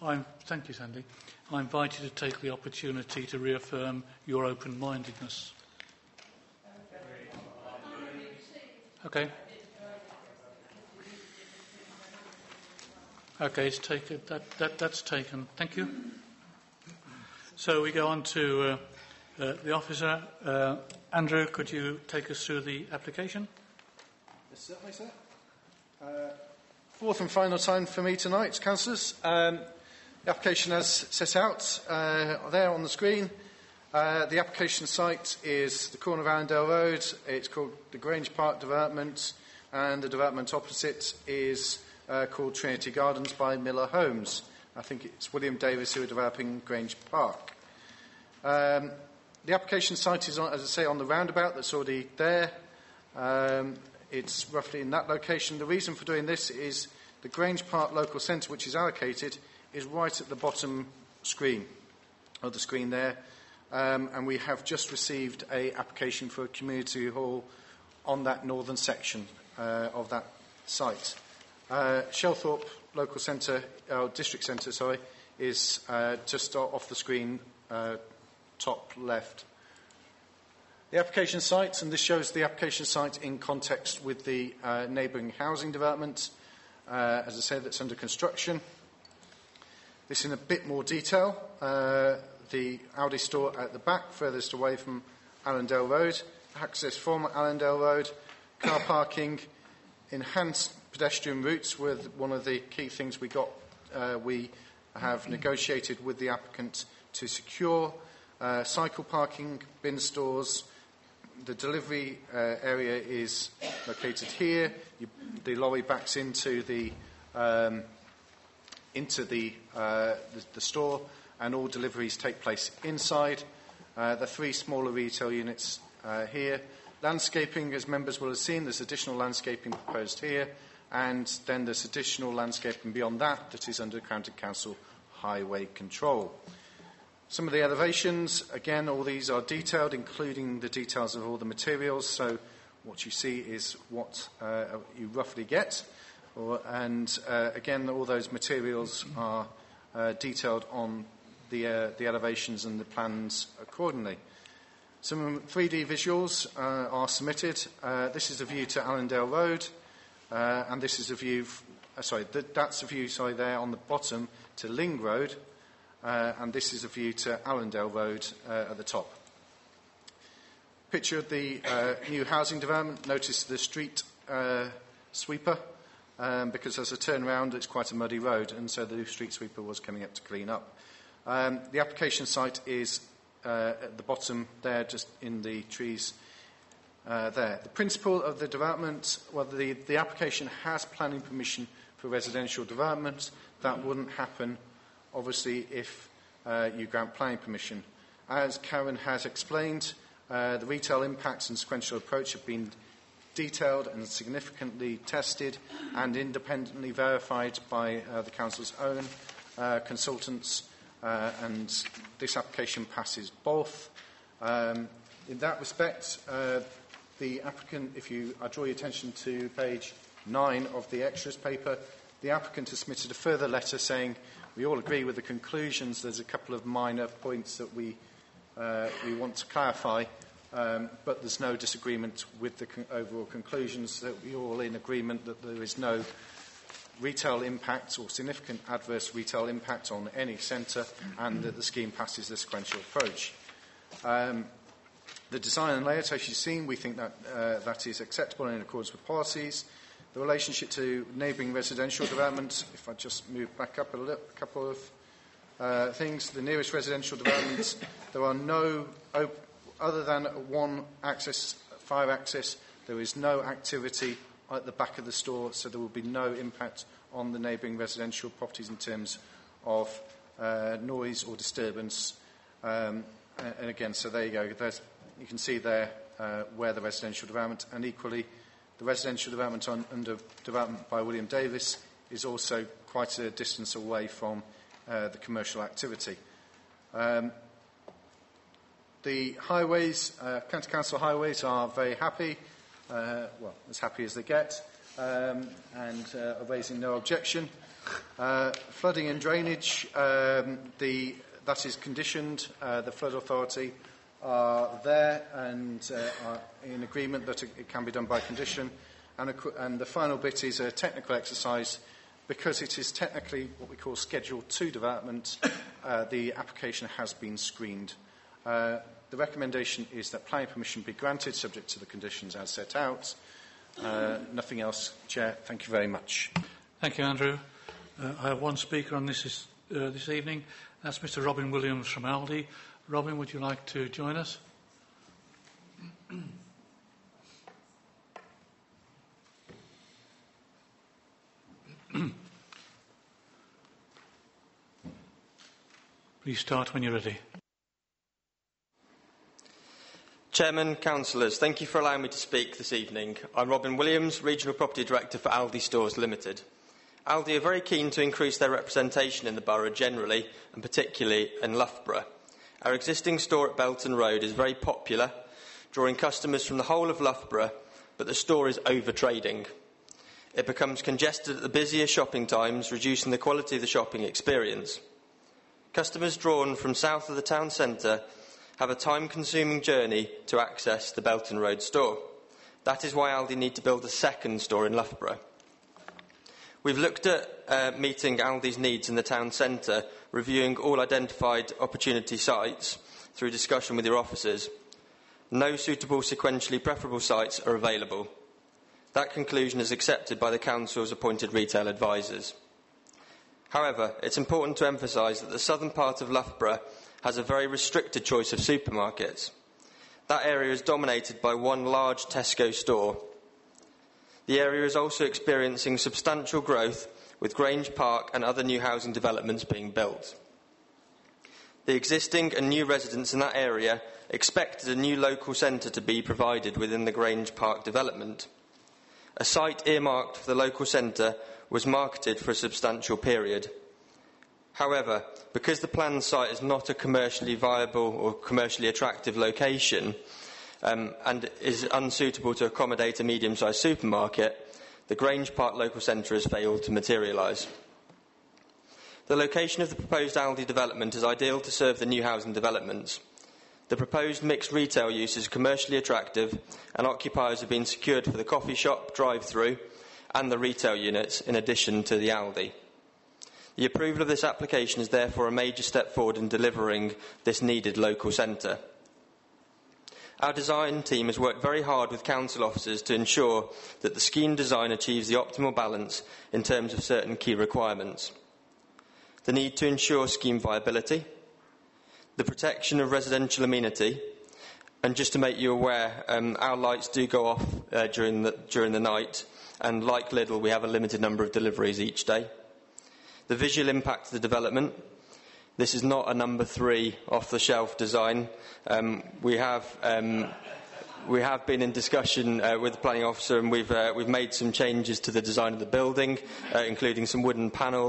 Thank you, Sandy. I invite you to take the opportunity to reaffirm your open-mindedness. Okay. Okay, it's taken. That's taken. Thank you. So we go on to the officer. Andrew, could you take us through the application? Yes, certainly, sir. Fourth and final time for me tonight, councillors. The application as set out there on the screen. The application site is the corner of Allendale Road. It's called the Grange Park Development, and the development opposite is called Trinity Gardens by Miller Homes. I think it's William Davis who are developing Grange Park. The application site is, as I say, on the roundabout that's already there. It's roughly in that location. The reason for doing this is the Grange Park Local Centre, which is allocated, is right at the bottom screen of the screen there. And we have just received an application for a community hall on that northern section of that site. Shelthorpe Local Centre, District Centre, sorry, is just off the screen, top left. The application site, and this shows the application site in context with the neighbouring housing development, as I said, that's under construction. This in a bit more detail. The Aldi store at the back, furthest away from Allendale Road, access from Allendale Road, car parking, enhanced pedestrian routes were one of the key things we have negotiated with the applicant to secure. Cycle parking, bin stores. The delivery area is located here. The lorry backs into the store, and all deliveries take place inside. The three smaller retail units here. Landscaping, as members will have seen, there's additional landscaping proposed here, and then there's additional landscaping beyond that is under County Council highway control. Some of the elevations, again, all these are detailed, including the details of all the materials, so what you see is what you roughly get. Again, all those materials are detailed on the elevations and the plans accordingly. Some 3D visuals are submitted. This is a view to Allendale Road, and this is a view, that's a view, there on the bottom to Ling Road, and this is a view to Allendale Road at the top. Picture of the new housing development. Notice the street sweeper, because as I turn around, it's quite a muddy road, and so the street sweeper was coming up to clean up. The application site is at the bottom there, just in the trees there. The principle of the development, well, the application has planning permission for residential development. That wouldn't happen, obviously, if you grant planning permission. As Karen has explained, the retail impacts and sequential approach have been detailed and significantly tested and independently verified by the Council's own consultants, and this application passes both. In that respect, the applicant, I draw your attention to page 9 of the extras paper, the applicant has submitted a further letter saying we all agree with the conclusions. There's a couple of minor points that we want to clarify, but there's no disagreement with the overall conclusions, that we're all in agreement that there is no retail impact or significant adverse retail impact on any centre, and that the scheme passes the sequential approach. The design and layout, as you've seen, we think that that is acceptable and in accordance with policies. The relationship to neighbouring residential development, if I just move back up a couple of things. The nearest residential developments, there are no, other than one access, fire access, there is no activity at the back of the store, so there will be no impact on the neighbouring residential properties in terms of noise or disturbance. And again, so there you go. You can see there where the residential development, and equally the residential development under development by William Davis is also quite a distance away from the commercial activity. The highways, County Council highways are very happy, well, as happy as they get, and are raising no objection. Flooding and drainage, that is conditioned. The Flood Authority are there and are in agreement that it can be done by condition. And the final bit is a technical exercise. Because it is technically what we call Schedule 2 development, the application has been screened. The recommendation is that planning permission be granted subject to the conditions as set out. Nothing else, Chair. Thank you very much. Thank you, Andrew. I have one speaker on this evening. That's Mr. Robin Williams from Aldi. Robin, would you like to join us? Please start when you're ready. Chairman, Councillors, thank you for allowing me to speak this evening. I'm Robin Williams, Regional Property Director for Aldi Stores Limited. Aldi are very keen to increase their representation in the borough generally, and particularly in Loughborough. Our existing store at Belton Road is very popular, drawing customers from the whole of Loughborough, but the store is over-trading. It becomes congested at the busier shopping times, reducing the quality of the shopping experience. Customers drawn from south of the town centre have a time-consuming journey to access the Belton Road store. That is why Aldi need to build a second store in Loughborough. We've looked at meeting Aldi's needs in the town centre, reviewing all identified opportunity sites through discussion with your officers. No suitable sequentially preferable sites are available. That conclusion is accepted by the Council's appointed retail advisors. However, it's important to emphasise that the southern part of Loughborough has a very restricted choice of supermarkets. That area is dominated by one large Tesco store. The area is also experiencing substantial growth, with Grange Park and other new housing developments being built. The existing and new residents in that area expected a new local centre to be provided within the Grange Park development. A site earmarked for the local centre was marketed for a substantial period. However, because the planned site is not a commercially viable or commercially attractive location and is unsuitable to accommodate a medium-sized supermarket, the Grange Park local centre has failed to materialise. The location of the proposed Aldi development is ideal to serve the new housing developments. The proposed mixed retail use is commercially attractive and occupiers have been secured for the coffee shop, drive-through and the retail units in addition to the Aldi. The approval of this application is therefore a major step forward in delivering this needed local centre. Our design team has worked very hard with council officers to ensure that the scheme design achieves the optimal balance in terms of certain key requirements. The need to ensure scheme viability, the protection of residential amenity, and just to make you aware, our lights do go off during the night, and like Lidl, we have a limited number of deliveries each day. The visual impact of the development. This is not a number 3 off-the-shelf design. We have been in discussion with the planning officer, and we've made some changes to the design of the building, including some wooden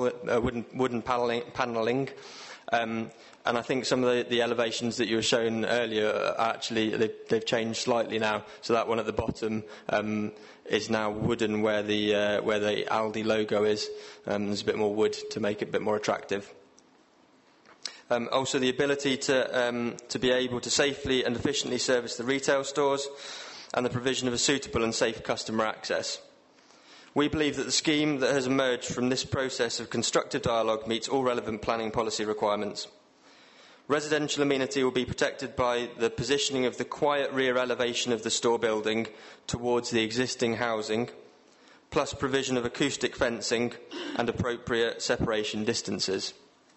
panelling. And I think some of the elevations that you were shown earlier are actually they've changed slightly now. So that one at the bottom is now wooden where the Aldi logo is. There's a bit more wood to make it a bit more attractive. Also, the ability to be able to safely and efficiently service the retail stores, and the provision of a suitable and safe customer access. We believe that the scheme that has emerged from this process of constructive dialogue meets all relevant planning policy requirements. Residential amenity will be protected by the positioning of the quiet rear elevation of the store building towards the existing housing, plus provision of acoustic fencing and appropriate separation distances.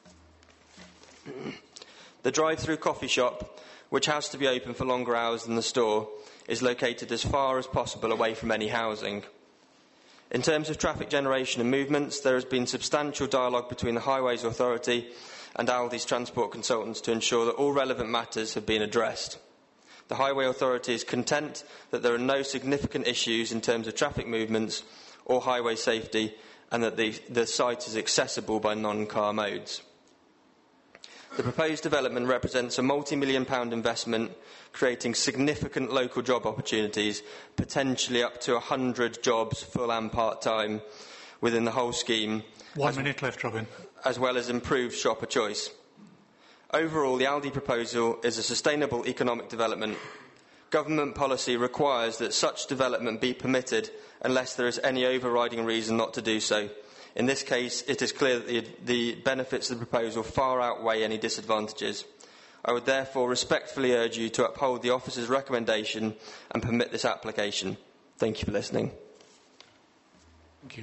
The drive-through coffee shop, which has to be open for longer hours than the store, is located as far as possible away from any housing. In terms of traffic generation and movements, there has been substantial dialogue between the Highways Authority and Aldi's transport consultants to ensure that all relevant matters have been addressed. The Highway Authority is content that there are no significant issues in terms of traffic movements or highway safety, and that the site is accessible by non-car modes. The proposed development represents a multi-million-pound investment, creating significant local job opportunities, potentially up to 100 jobs, full and part-time, within the whole scheme. 1 minute left, Robin. As well as improved shopper choice. Overall, the Aldi proposal is a sustainable economic development. Government policy requires that such development be permitted unless there is any overriding reason not to do so. In this case, it is clear that the benefits of the proposal far outweigh any disadvantages. I would therefore respectfully urge you to uphold the officer's recommendation and permit this application. Thank you for listening. Thank you.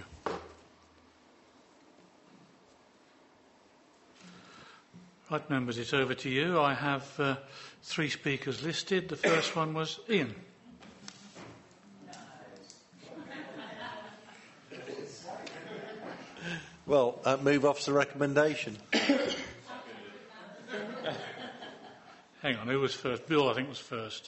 Right, members, it's over to you. I have 3 speakers listed. The first one was Ian. Well, move off the recommendation. Hang on, who was first? Bill, I think, was first.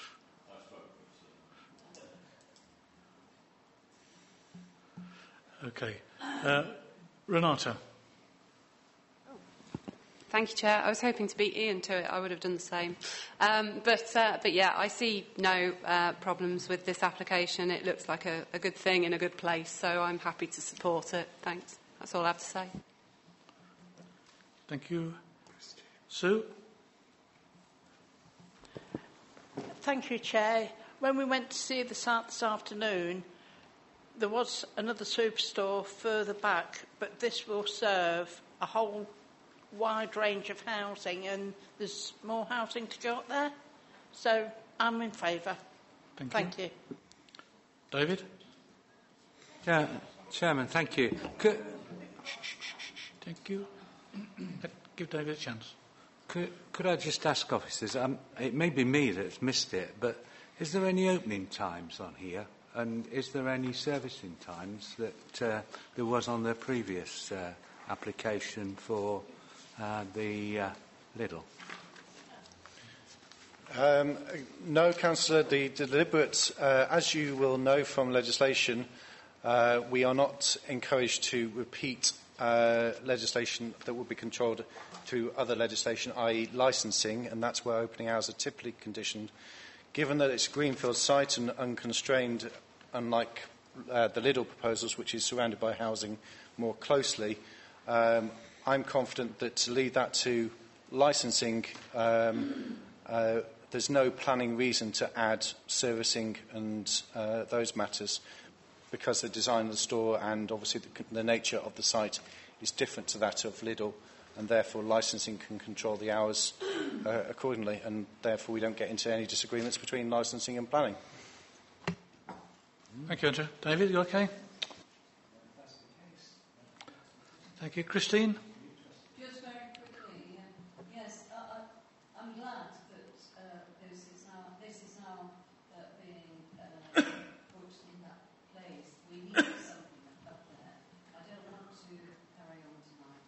Okay. Renata. Thank you, Chair. I was hoping to beat Ian to it. I would have done the same. But yeah, I see no problems with this application. It looks like a good thing in a good place, so I'm happy to support it. Thanks. That's all I have to say. Thank you. Sue? Thank you, Chair. When we went to see the site this afternoon, there was another superstore further back, but this will serve a whole wide range of housing, and there's more housing to go up there. So I'm in favour. Thank you. David? Chairman, thank you. Thank you. Give David a chance. Could I just ask officers, it may be me that's missed it, but is there any opening times on here? And is there any servicing times that there was on the previous application for the Lidl? No, Councillor. The deliberate, as you will know from legislation, we are not encouraged to repeat legislation that will be controlled through other legislation, i.e. licensing, and that's where opening hours are typically conditioned. Given that it's a greenfield site and unconstrained, unlike the Lidl proposals, which is surrounded by housing more closely, I'm confident that to leave that to licensing, there's no planning reason to add servicing and those matters, because the design of the store and obviously the nature of the site is different to that of Lidl, and therefore licensing can control the hours accordingly, and therefore we don't get into any disagreements between licensing and planning. Thank you, Andrew. David, you okay? Thank you. Christine? Just very quickly, yes, I'm glad that this is now being put in that place. We need something up there. I don't want to carry on tonight.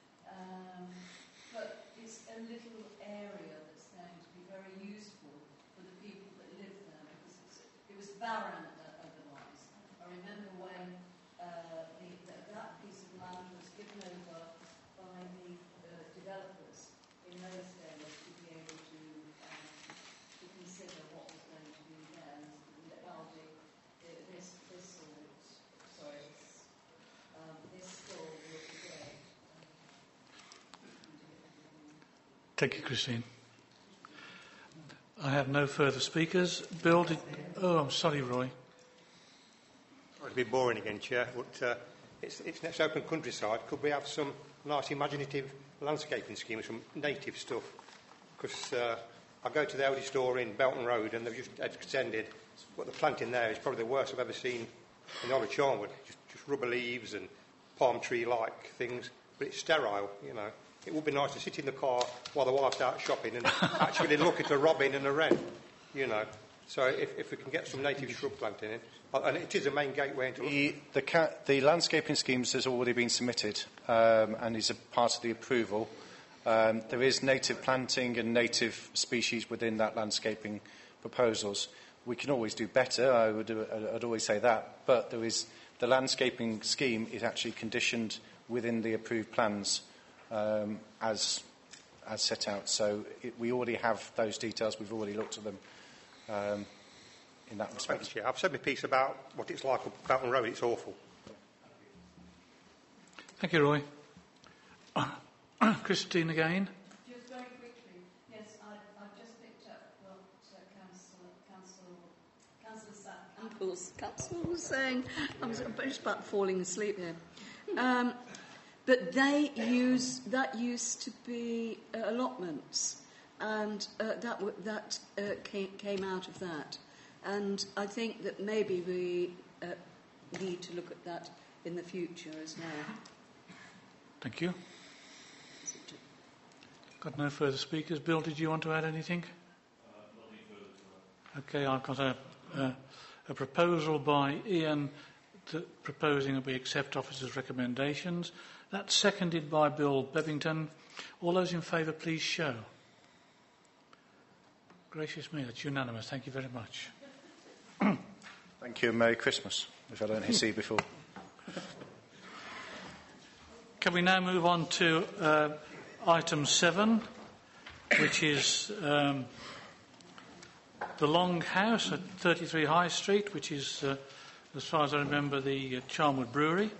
But it's a little area that's going to be very useful for the people that live there, because it was barren otherwise. I remember when that piece of land was given over by the developers in those days to be able to consider what was going to be there. This store will be great. Thank you, Christine. I have no further speakers. Bill, I'm sorry, Roy. Sorry to be boring again, Chair, but it's next open countryside. Could we have some nice imaginative landscaping schemes, some native stuff? Because I go to the Aldi store in Belton Road and they've just extended. What the planting there is probably the worst I've ever seen in Norwich Charnwood. Just rubber leaves and palm tree-like things, but it's sterile, you know. It would be nice to sit in the car while the wife's out shopping and actually look at a robin and a wren, you know. So if we can get some native shrub planting in, and it is a main gateway into the landscaping schemes has already been submitted and is a part of the approval. There is native planting and native species within that landscaping proposals. We can always do better, I'd always say that, but the landscaping scheme is actually conditioned within the approved plans as set out. So we already have those details, we've already looked at them in that respect. I've said my piece about what it's like up Belton Road. It's awful. Thank you, Roy. Christine again. Just very quickly, yes, I've just picked up what Councillor was saying. I was just about falling asleep here. But that used to be allotments, and that came out of that. And I think that maybe we need to look at that in the future as well. Thank you. Got no further speakers. Bill, did you want to add anything? Nothing further to add. Okay, I've got a proposal by Ian proposing that we accept officers' recommendations. That's seconded by Bill Bebbington. All those in favour, please show. Gracious me, that's unanimous. Thank you very much. Thank you and Merry Christmas, if I don't see you before. Can we now move on to item 7, which is the Long House at 33 High Street, which is, as far as I remember, the Charnwood Brewery.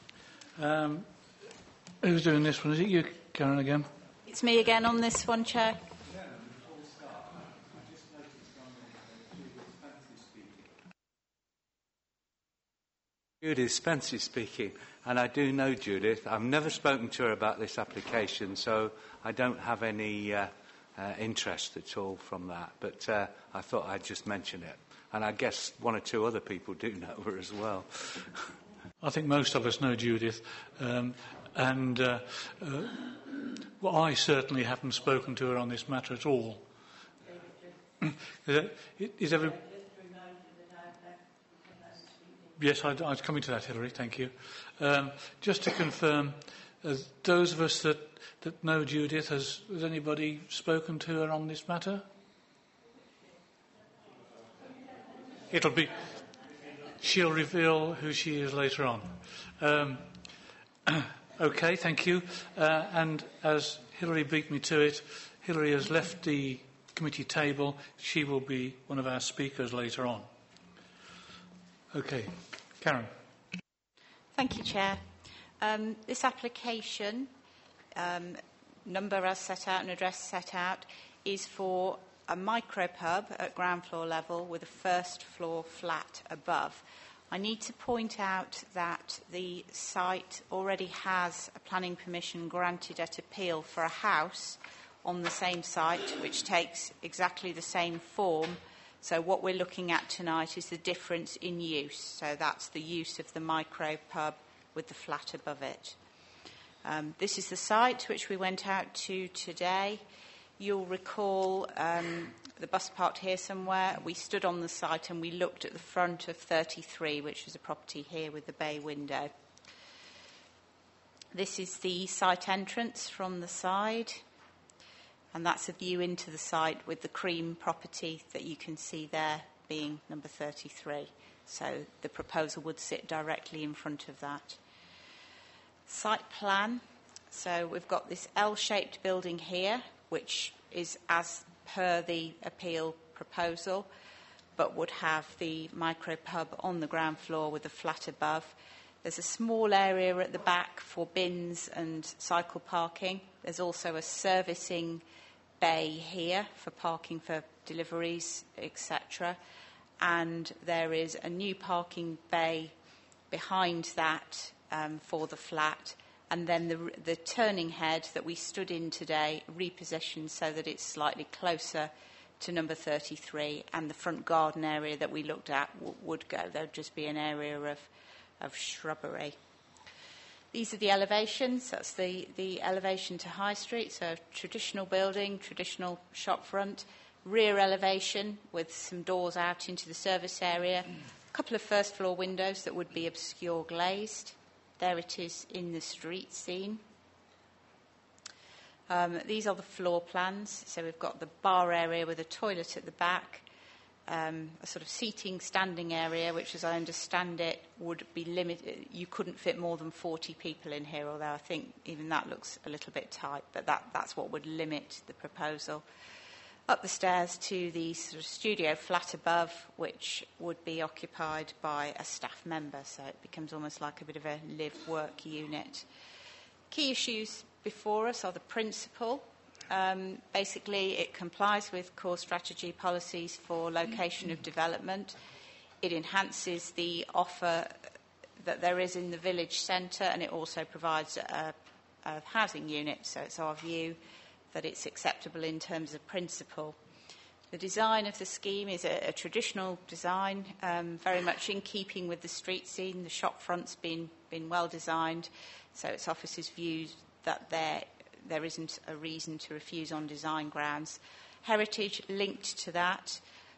Who's doing this one? Is it you, Karen, again? It's me again on this one, Chair. Judith Spencer speaking, and I do know Judith. I've never spoken to her about this application, so I don't have any interest at all from that. But I thought I'd just mention it. And I guess one or two other people do know her as well. I think most of us know Judith. Well, I certainly haven't spoken to her on this matter at all. Is every... Yes, I was coming to that, Hilary, thank you. Just to confirm, those of us that know Judith, has anybody spoken to her on this matter? She'll reveal who she is later on. Okay, thank you. And as Hilary beat me to it, Hilary has left the committee table. She will be one of our speakers later on. Okay. Karen. Thank you, Chair. This application, number as set out and address set out, is for a micropub at ground floor level with a first floor flat above. I need to point out that the site already has a planning permission granted at appeal for a house on the same site, which takes exactly the same form. So what we're looking at tonight is the difference in use. So that's the use of the micro pub with the flat above it. This is the site which we went out to today. You'll recall the bus parked here somewhere. We stood on the site and we looked at the front of 33, which is a property here with the bay window. This is the site entrance from the side. And that's a view into the site with the cream property that you can see there being number 33. So the proposal would sit directly in front of that. Site plan. So we've got this L-shaped building here, which is as per the appeal proposal, but would have the micro pub on the ground floor with a flat above. There's a small area at the back for bins and cycle parking. There's also a servicing bay here for parking for deliveries, etc. And there is a new parking bay behind that for the flat. And then the turning head that we stood in today repositioned so that it's slightly closer to number 33. And the front garden area that we looked at would go. There would just be an area of shrubbery. These are the elevations. That's the elevation to High Street. So traditional building, traditional shop front, rear elevation with some doors out into the service area, a couple of first floor windows that would be obscure glazed. There it is in the street scene. These are the floor plans. So we've got the bar area with a toilet at the back, a sort of seating standing area, which, as I understand it, would be limited. You couldn't fit more than 40 people in here, although I think even that looks a little bit tight, but that's what would limit the proposal. up the stairs to the sort of studio flat above, which would be occupied by a staff member. So it becomes almost like a bit of a live-work unit. Key issues before us are the principle. Basically, it complies with core strategy policies for location of development. It enhances the offer that there is in the village centre, and it also provides a housing unit. So it's our view that it's acceptable in terms of principle. The design of the scheme is a traditional design, very much in keeping with the street scene. The shop front's been well designed, so it's officers' views that there isn't a reason to refuse on design grounds. Heritage linked to that,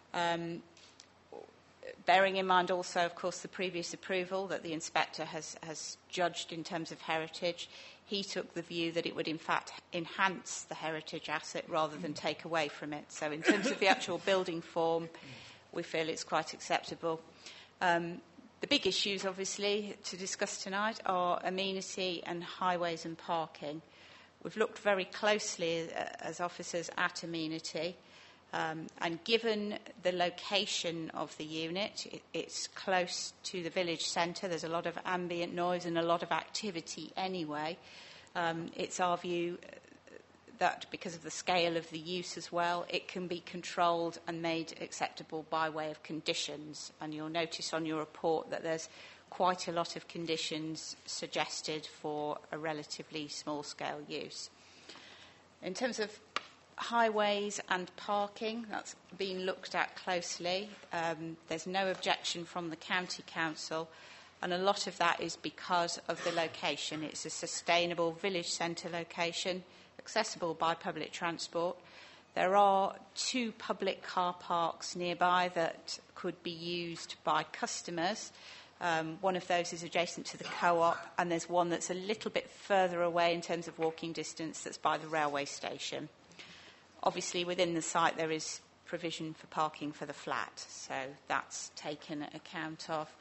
bearing in mind also, of course, the previous approval that the inspector has judged in terms of heritage. He took the view that it would, in fact, enhance the heritage asset rather than take away from it. So in terms of the actual building form, we feel it's quite acceptable. The big issues, obviously, to discuss tonight are amenity and highways and parking. We've looked very closely as officers at amenity, and given the location of the unit, it's close to the village centre. There's a lot of ambient noise and a lot of activity anyway. It's our view that because of the scale of the use as well, it can be controlled and made acceptable by way of conditions. And you'll notice on your report that there's quite a lot of conditions suggested for a relatively small-scale use. In terms of highways and parking, that's been looked at closely. There's no objection from the County Council, and a lot of that is because of the location. It's a sustainable village centre location, accessible by public transport. There are 2 public car parks nearby that could be used by customers. One of those is adjacent to the co-op, and there's one that's a little bit further away in terms of walking distance that's by the railway station. Obviously, within the site, there is provision for parking for the flat, so that's taken account of.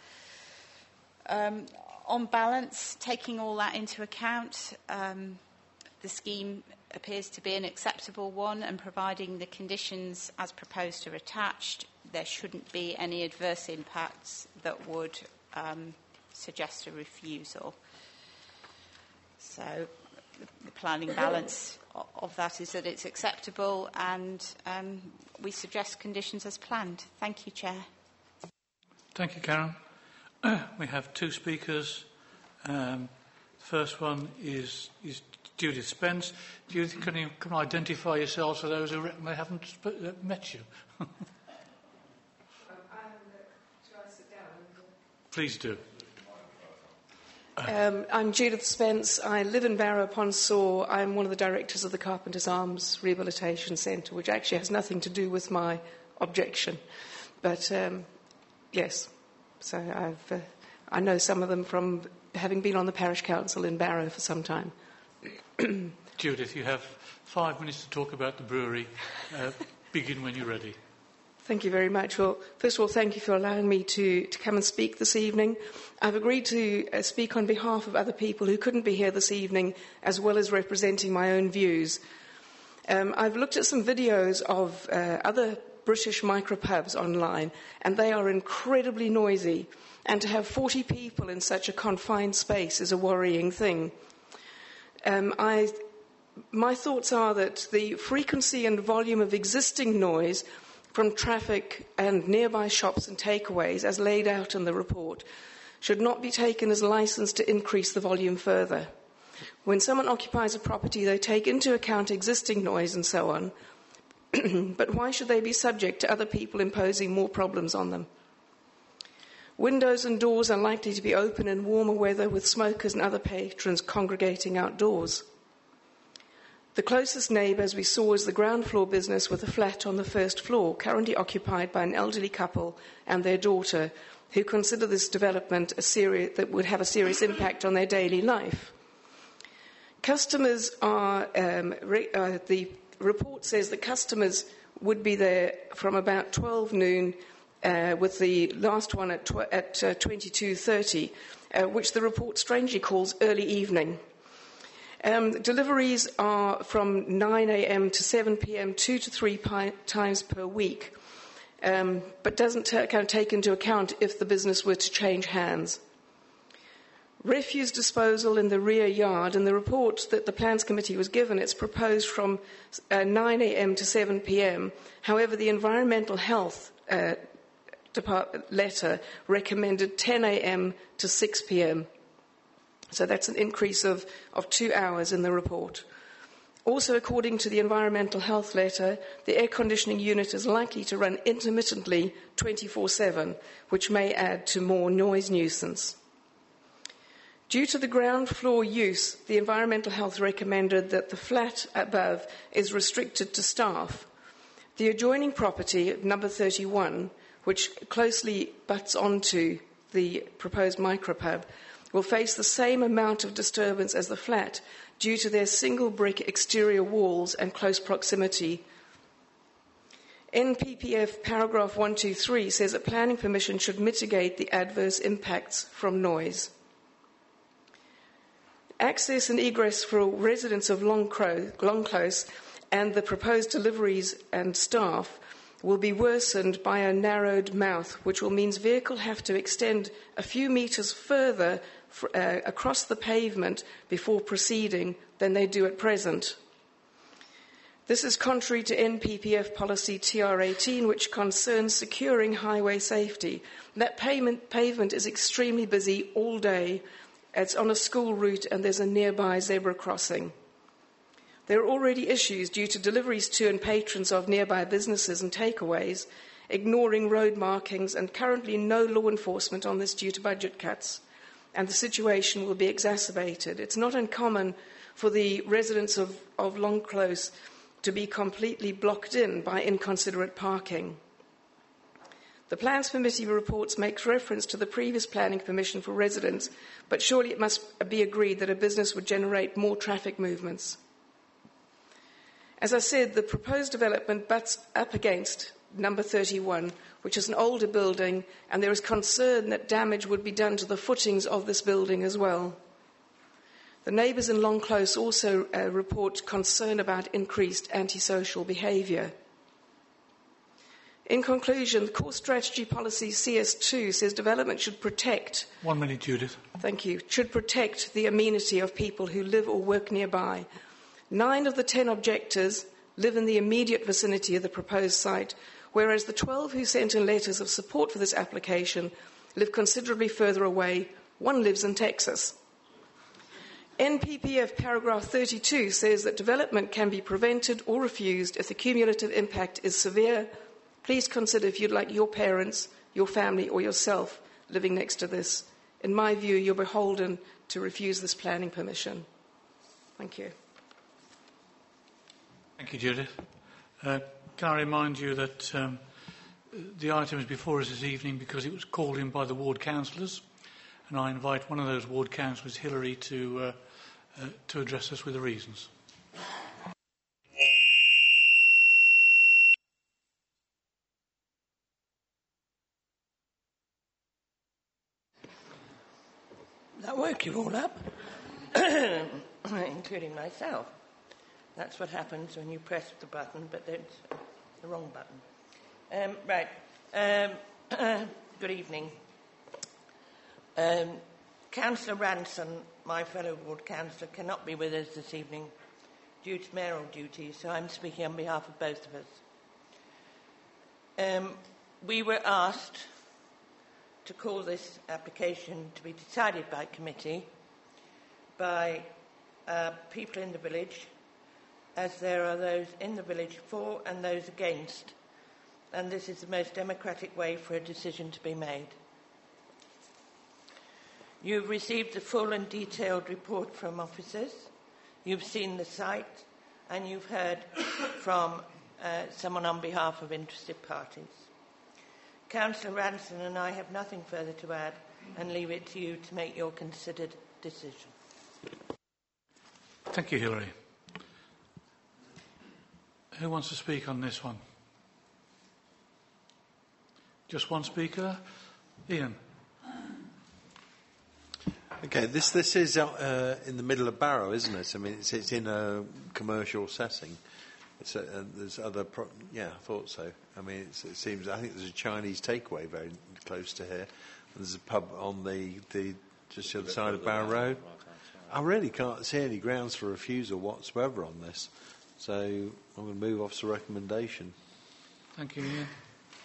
On balance, taking all that into account, the scheme appears to be an acceptable one, and providing the conditions as proposed are attached, there shouldn't be any adverse impacts that would suggest a refusal. So the planning balance of that is that it's acceptable, and we suggest conditions as planned. Thank you, Chair. Thank you, Karen. We have 2 speakers. First one is Judith Spence. Judith, can you identify yourselves for those who reckon they haven't met you? Shall I sit down? Please do. I'm Judith Spence. I live in Barrow upon Soar. I'm one of the directors of the Carpenters Arms Rehabilitation Centre, which actually has nothing to do with my objection. But, yes, so I know some of them from having been on the parish council in Barrow for some time. Judith, you have 5 minutes to talk about the brewery. Begin when you're ready. Thank you very much. Well, first of all, thank you for allowing me to come and speak this evening. I've agreed to speak on behalf of other people who couldn't be here this evening, as well as representing my own views. I've looked at some videos of other British micropubs online, and they are incredibly noisy. And to have 40 people in such a confined space is a worrying thing. My thoughts are that the frequency and volume of existing noise from traffic and nearby shops and takeaways, as laid out in the report, should not be taken as license to increase the volume further. When someone occupies a property, they take into account existing noise and so on, but why should they be subject to other people imposing more problems on them? Windows and doors are likely to be open in warmer weather, with smokers and other patrons congregating outdoors. The closest neighbour, as we saw, is the ground floor business with a flat on the first floor, currently occupied by an elderly couple and their daughter, who consider this development that would have a serious impact on their daily life. Customers are, the report says that customers would be there from about 12 noon, with the last one at 22:30, which the report strangely calls early evening. Deliveries are from 9 a.m. to 7 p.m. 2 to 3 times per week, but doesn't take into account if the business were to change hands. Refuse disposal in the rear yard, and the report that the Plans Committee was given, it's proposed from 9 a.m. to 7 p.m. However, the Environmental Health letter recommended 10 a.m. to 6 p.m. So that's an increase of 2 hours in the report. Also, according to the Environmental Health letter, the air conditioning unit is likely to run intermittently 24/7, which may add to more noise nuisance. Due to the ground floor use, the Environmental Health recommended that the flat above is restricted to staff. The adjoining property, number 31, which closely butts onto the proposed micropub, will face the same amount of disturbance as the flat due to their single brick exterior walls and close proximity. NPPF paragraph 123 says that planning permission should mitigate the adverse impacts from noise. Access and egress for residents of Long Close and the proposed deliveries and staff will be worsened by a narrowed mouth, which will mean vehicles have to extend a few metres further across the pavement before proceeding than they do at present. This is contrary to NPPF policy TR18, which concerns securing highway safety. That pavement is extremely busy all day. It's on a school route and there's a nearby zebra crossing. There are already issues due to deliveries to and patrons of nearby businesses and takeaways, ignoring road markings, and currently no law enforcement on this due to budget cuts. And the situation will be exacerbated. It's not uncommon for the residents of Long Close to be completely blocked in by inconsiderate parking. The Plans Committee reports makes reference to the previous planning permission for residents, but surely it must be agreed that a business would generate more traffic movements. As I said, the proposed development butts up against number 31, which is an older building, and there is concern that damage would be done to the footings of this building as well. The neighbours in Long Close also report concern about increased antisocial behaviour. In conclusion, the core strategy policy CS2 says development should protect... 1 minute, Judith. Thank you. Should protect the amenity of people who live or work nearby. 9 of the 10 objectors live in the immediate vicinity of the proposed site, whereas the 12 who sent in letters of support for this application live considerably further away. 1 lives in Texas. NPPF paragraph 32 says that development can be prevented or refused if the cumulative impact is severe. Please consider if you'd like your parents, your family, or yourself living next to this. In my view, you're beholden to refuse this planning permission. Thank you. Thank you, Judith. Can I remind you that the item is before us this evening because it was called in by the ward councillors, and I invite one of those ward councillors, Hilary, to address us with the reasons. That woke you all up, including myself. That's what happens when you press the button, but it's the wrong button. Good evening. Councillor Ranson, my fellow ward councillor, cannot be with us this evening due to mayoral duties, so I'm speaking on behalf of both of us. We were asked to call this application to be decided by committee by people in the village, as there are those in the village for and those against, and this is the most democratic way for a decision to be made. You've received the full and detailed report from officers, you've seen the site, and you've heard from someone on behalf of interested parties. Councillor Ranson and I have nothing further to add and leave it to you to make your considered decision. Thank you, Hilary. Who wants to speak on this one? Just one speaker? Ian. Okay, this is in the middle of Barrow, isn't it? I mean, it's in a commercial setting. There's other... I thought so. I mean, it seems... I think there's a Chinese takeaway very close to here. There's a pub on the just the other side of Barrow Road. I really can't see any grounds for refusal whatsoever on this. So I'm going to move off to recommendation. Thank you, Ian.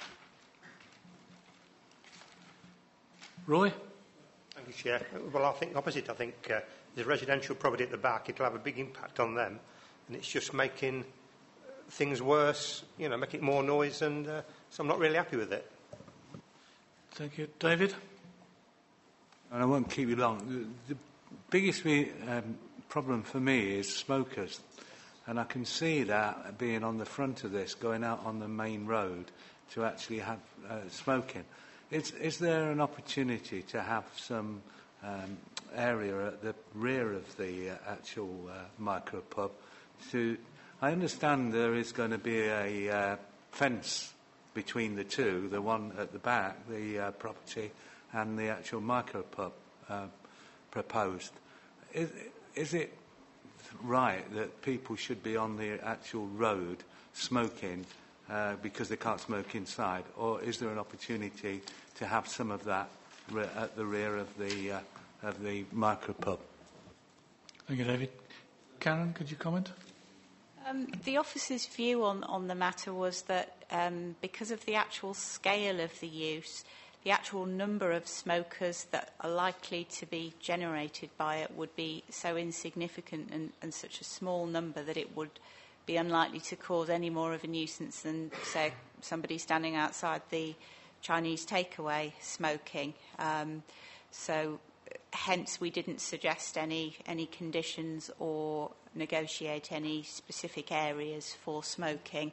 Roy? Thank you, Chair. Well, I think opposite. I think the residential property at the back, it'll have a big impact on them, and it's just making things worse, making more noise, and so I'm not really happy with it. Thank you. David? And I won't keep you long. The biggest problem for me is smokers. And I can see that being on the front of this, going out on the main road to actually have smoking. Is there an opportunity to have some area at the rear of the actual micro pub? I understand there is going to be a fence between the two, the one at the back, the property, and the actual micro pub proposed. Is it right that people should be on the actual road smoking because they can't smoke inside, or is there an opportunity to have some of that at the rear of the micro pub? Thank you, David. Karen, could you comment? The officer's view on the matter was that because of the actual scale of the use, the actual number of smokers that are likely to be generated by it would be so insignificant and such a small number that it would be unlikely to cause any more of a nuisance than, say, somebody standing outside the Chinese takeaway smoking. So hence we didn't suggest any conditions or negotiate any specific areas for smoking.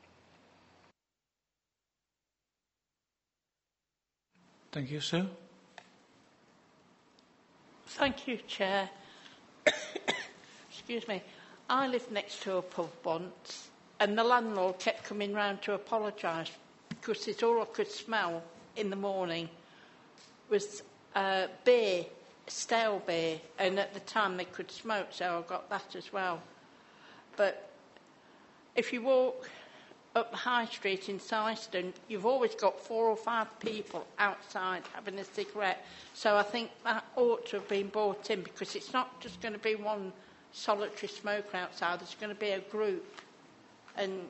Thank you, Sue. Thank you, Chair. Excuse me. I lived next to a pub once, and the landlord kept coming round to apologise because it's all I could smell in the morning was beer, stale beer, and at the time they could smoke, so I got that as well. But if you walk up High Street in Syston, you've always got 4 or 5 people outside having a cigarette. So I think that ought to have been brought in, because it's not just going to be one solitary smoker outside, there's going to be a group. And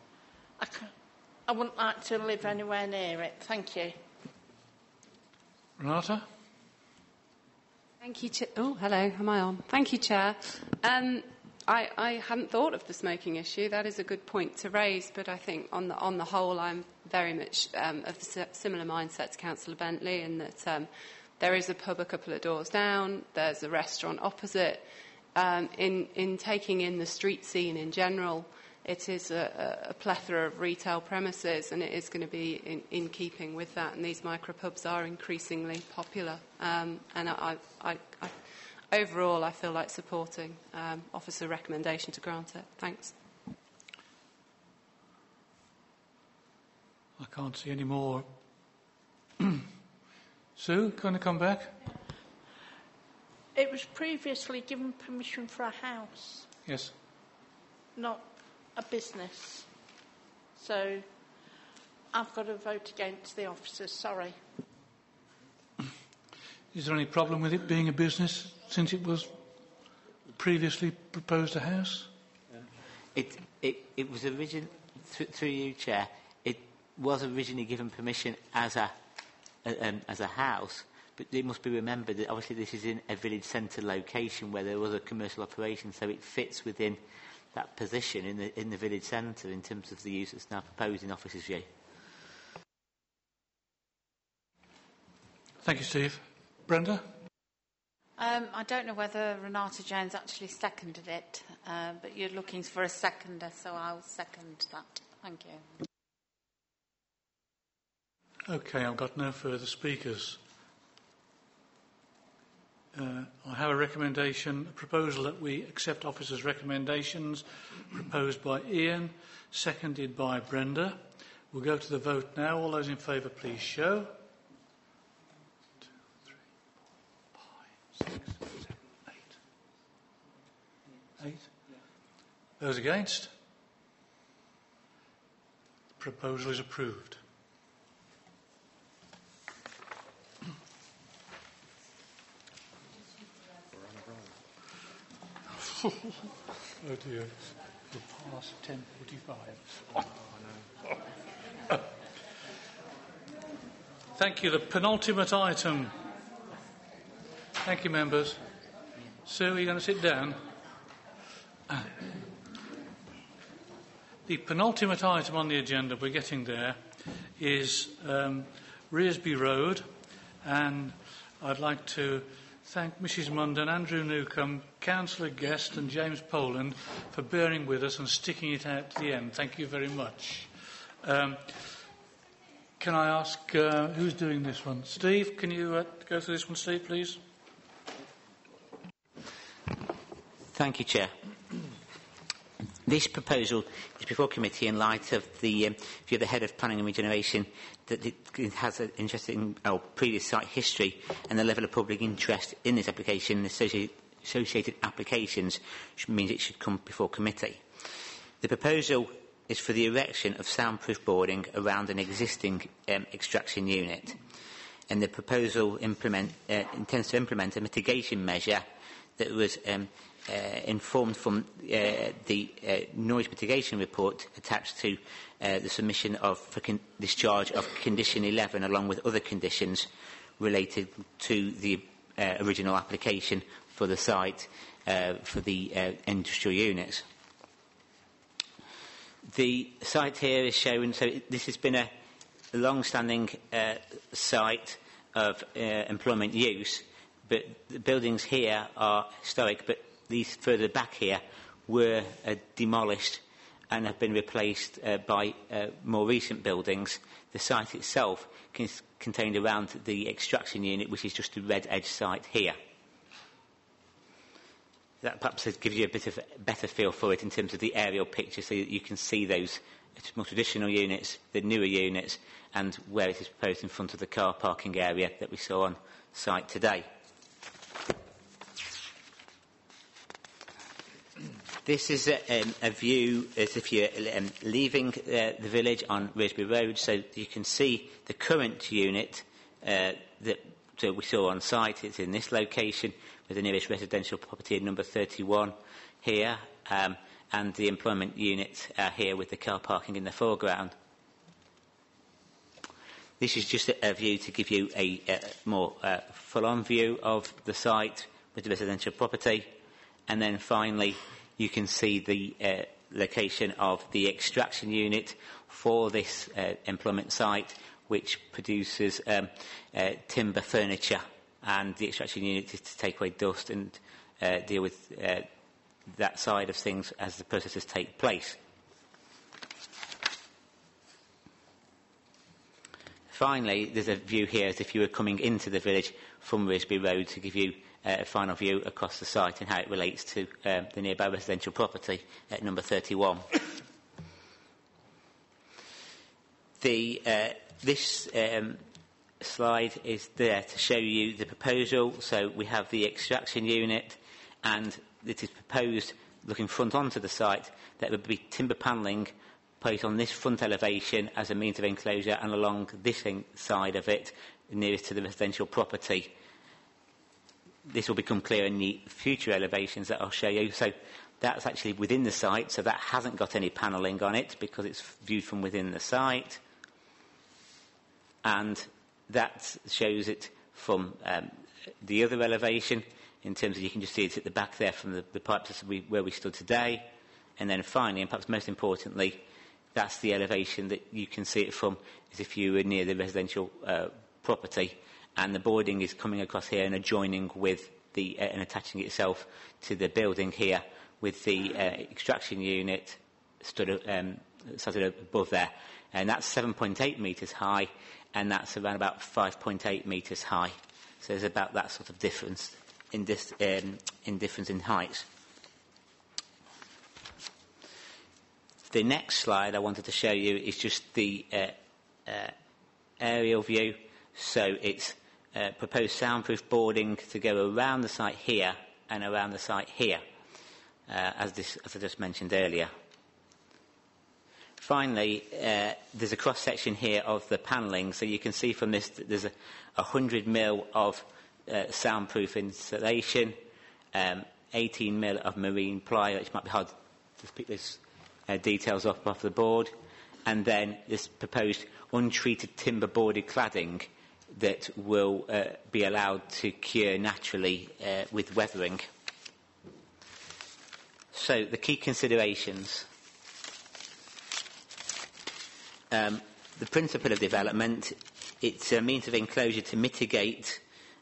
I wouldn't like to live anywhere near it. Thank you. Renata? Thank you, Oh, hello, am I on? Thank you, Chair. I hadn't thought of the smoking issue. That is a good point to raise, but I think on the whole I'm very much of the similar mindset to Councillor Bentley, in that there is a pub a couple of doors down, there's a restaurant opposite. In taking in the street scene in general, it is a plethora of retail premises, and it is going to be in keeping with that, and these micro-pubs are increasingly popular. And overall, I feel like supporting officer recommendation to grant it. Thanks. I can't see any more. Sue, going to come back? It was previously given permission for a house. Yes. Not a business. So I've got to vote against the officers, sorry. Is there any problem with it being a business since it was previously proposed a house? It was originally, through you, Chair, it was originally given permission as a house, but it must be remembered that obviously this is in a village centre location where there was a commercial operation, so it fits within that position in the village centre in terms of the use that's now proposed in officer's view. Thank you, Steve. Brenda? I don't know whether Renata Jones actually seconded it, but you're looking for a seconder, so I'll second that. Thank you. Okay, I've got no further speakers. I have a recommendation, a proposal that we accept officers' recommendations proposed by Ian, seconded by Brenda. We'll go to the vote now. All those in favour, please show. 1, 2, 3, 4, 5. 6, 7, 8. 8. Those against? The proposal is approved. Oh dear, we're past 10:45. Oh, no. Thank you. The penultimate item. Thank you, members. Sue, are you going to sit down? The penultimate item on the agenda, we're getting there, is Rearsby Road, and I'd like to thank Mrs Munden, Andrew Newcombe, Councillor Guest and James Poland for bearing with us and sticking it out to the end. Thank you very much. Can I ask who's doing this one? Steve, can you go through this one, Steve, please? Thank you, Chair. This proposal is before committee in light of the view of the Head of Planning and Regeneration that it has an interesting previous site history and the level of public interest in this application and associated applications, which means it should come before committee. The proposal is for the erection of soundproof boarding around an existing extraction unit, and the proposal intends to implement a mitigation measure that was informed from the noise mitigation report attached to the submission for discharge of condition 11 along with other conditions related to the original application for the site for the industrial units. The site here is shown, so this has been a long-standing site of employment use, but the buildings here are historic, but these further back here were demolished and have been replaced by more recent buildings. The site itself contained around the extraction unit, which is just the red edge site here. That perhaps gives you a bit of a better feel for it in terms of the aerial picture, so that you can see those more traditional units, the newer units, and where it is proposed in front of the car parking area that we saw on site today. This is a view as if you're leaving the village on Rearsby Road, so you can see the current unit that we saw on site. It's in this location with the nearest residential property at number 31 here, and the employment unit here with the car parking in the foreground. This is just a view to give you a more full-on view of the site with the residential property, and then finally you can see the location of the extraction unit for this employment site, which produces timber furniture, and the extraction unit is to take away dust and deal with that side of things as the processes take place. Finally, there's a view here as if you were coming into the village from Rearsby Road to give you a final view across the site and how it relates to the nearby residential property at number 31. This slide is there to show you the proposal. So we have the extraction unit, and it is proposed, looking front onto the site, that there would be timber panelling placed on this front elevation as a means of enclosure and along this side of it, nearest to the residential property. This will become clear in the future elevations that I'll show you. So that's actually within the site, so that hasn't got any panelling on it because it's viewed from within the site. And that shows it from the other elevation, in terms of you can just see it at the back there from the pipes where we stood today. And then finally, and perhaps most importantly, that's the elevation that you can see it from as if you were near the residential property. And the boarding is coming across here and adjoining with and attaching itself to the building here, with the extraction unit stood above there. And that's 7.8 metres high, and that's around about 5.8 metres high. So there's about that sort of difference in difference in height. The next slide I wanted to show you is just the aerial view. So it's proposed soundproof boarding to go around the site here and around the site here, as I just mentioned earlier. Finally, there's a cross-section here of the panelling, so you can see from this that there's 100 mil of soundproof insulation, 18 mil of marine ply, which might be hard to pick these details off the board, and then this proposed untreated timber boarded cladding that will be allowed to cure naturally with weathering. So the key considerations. The principle of development, it's a means of enclosure to mitigate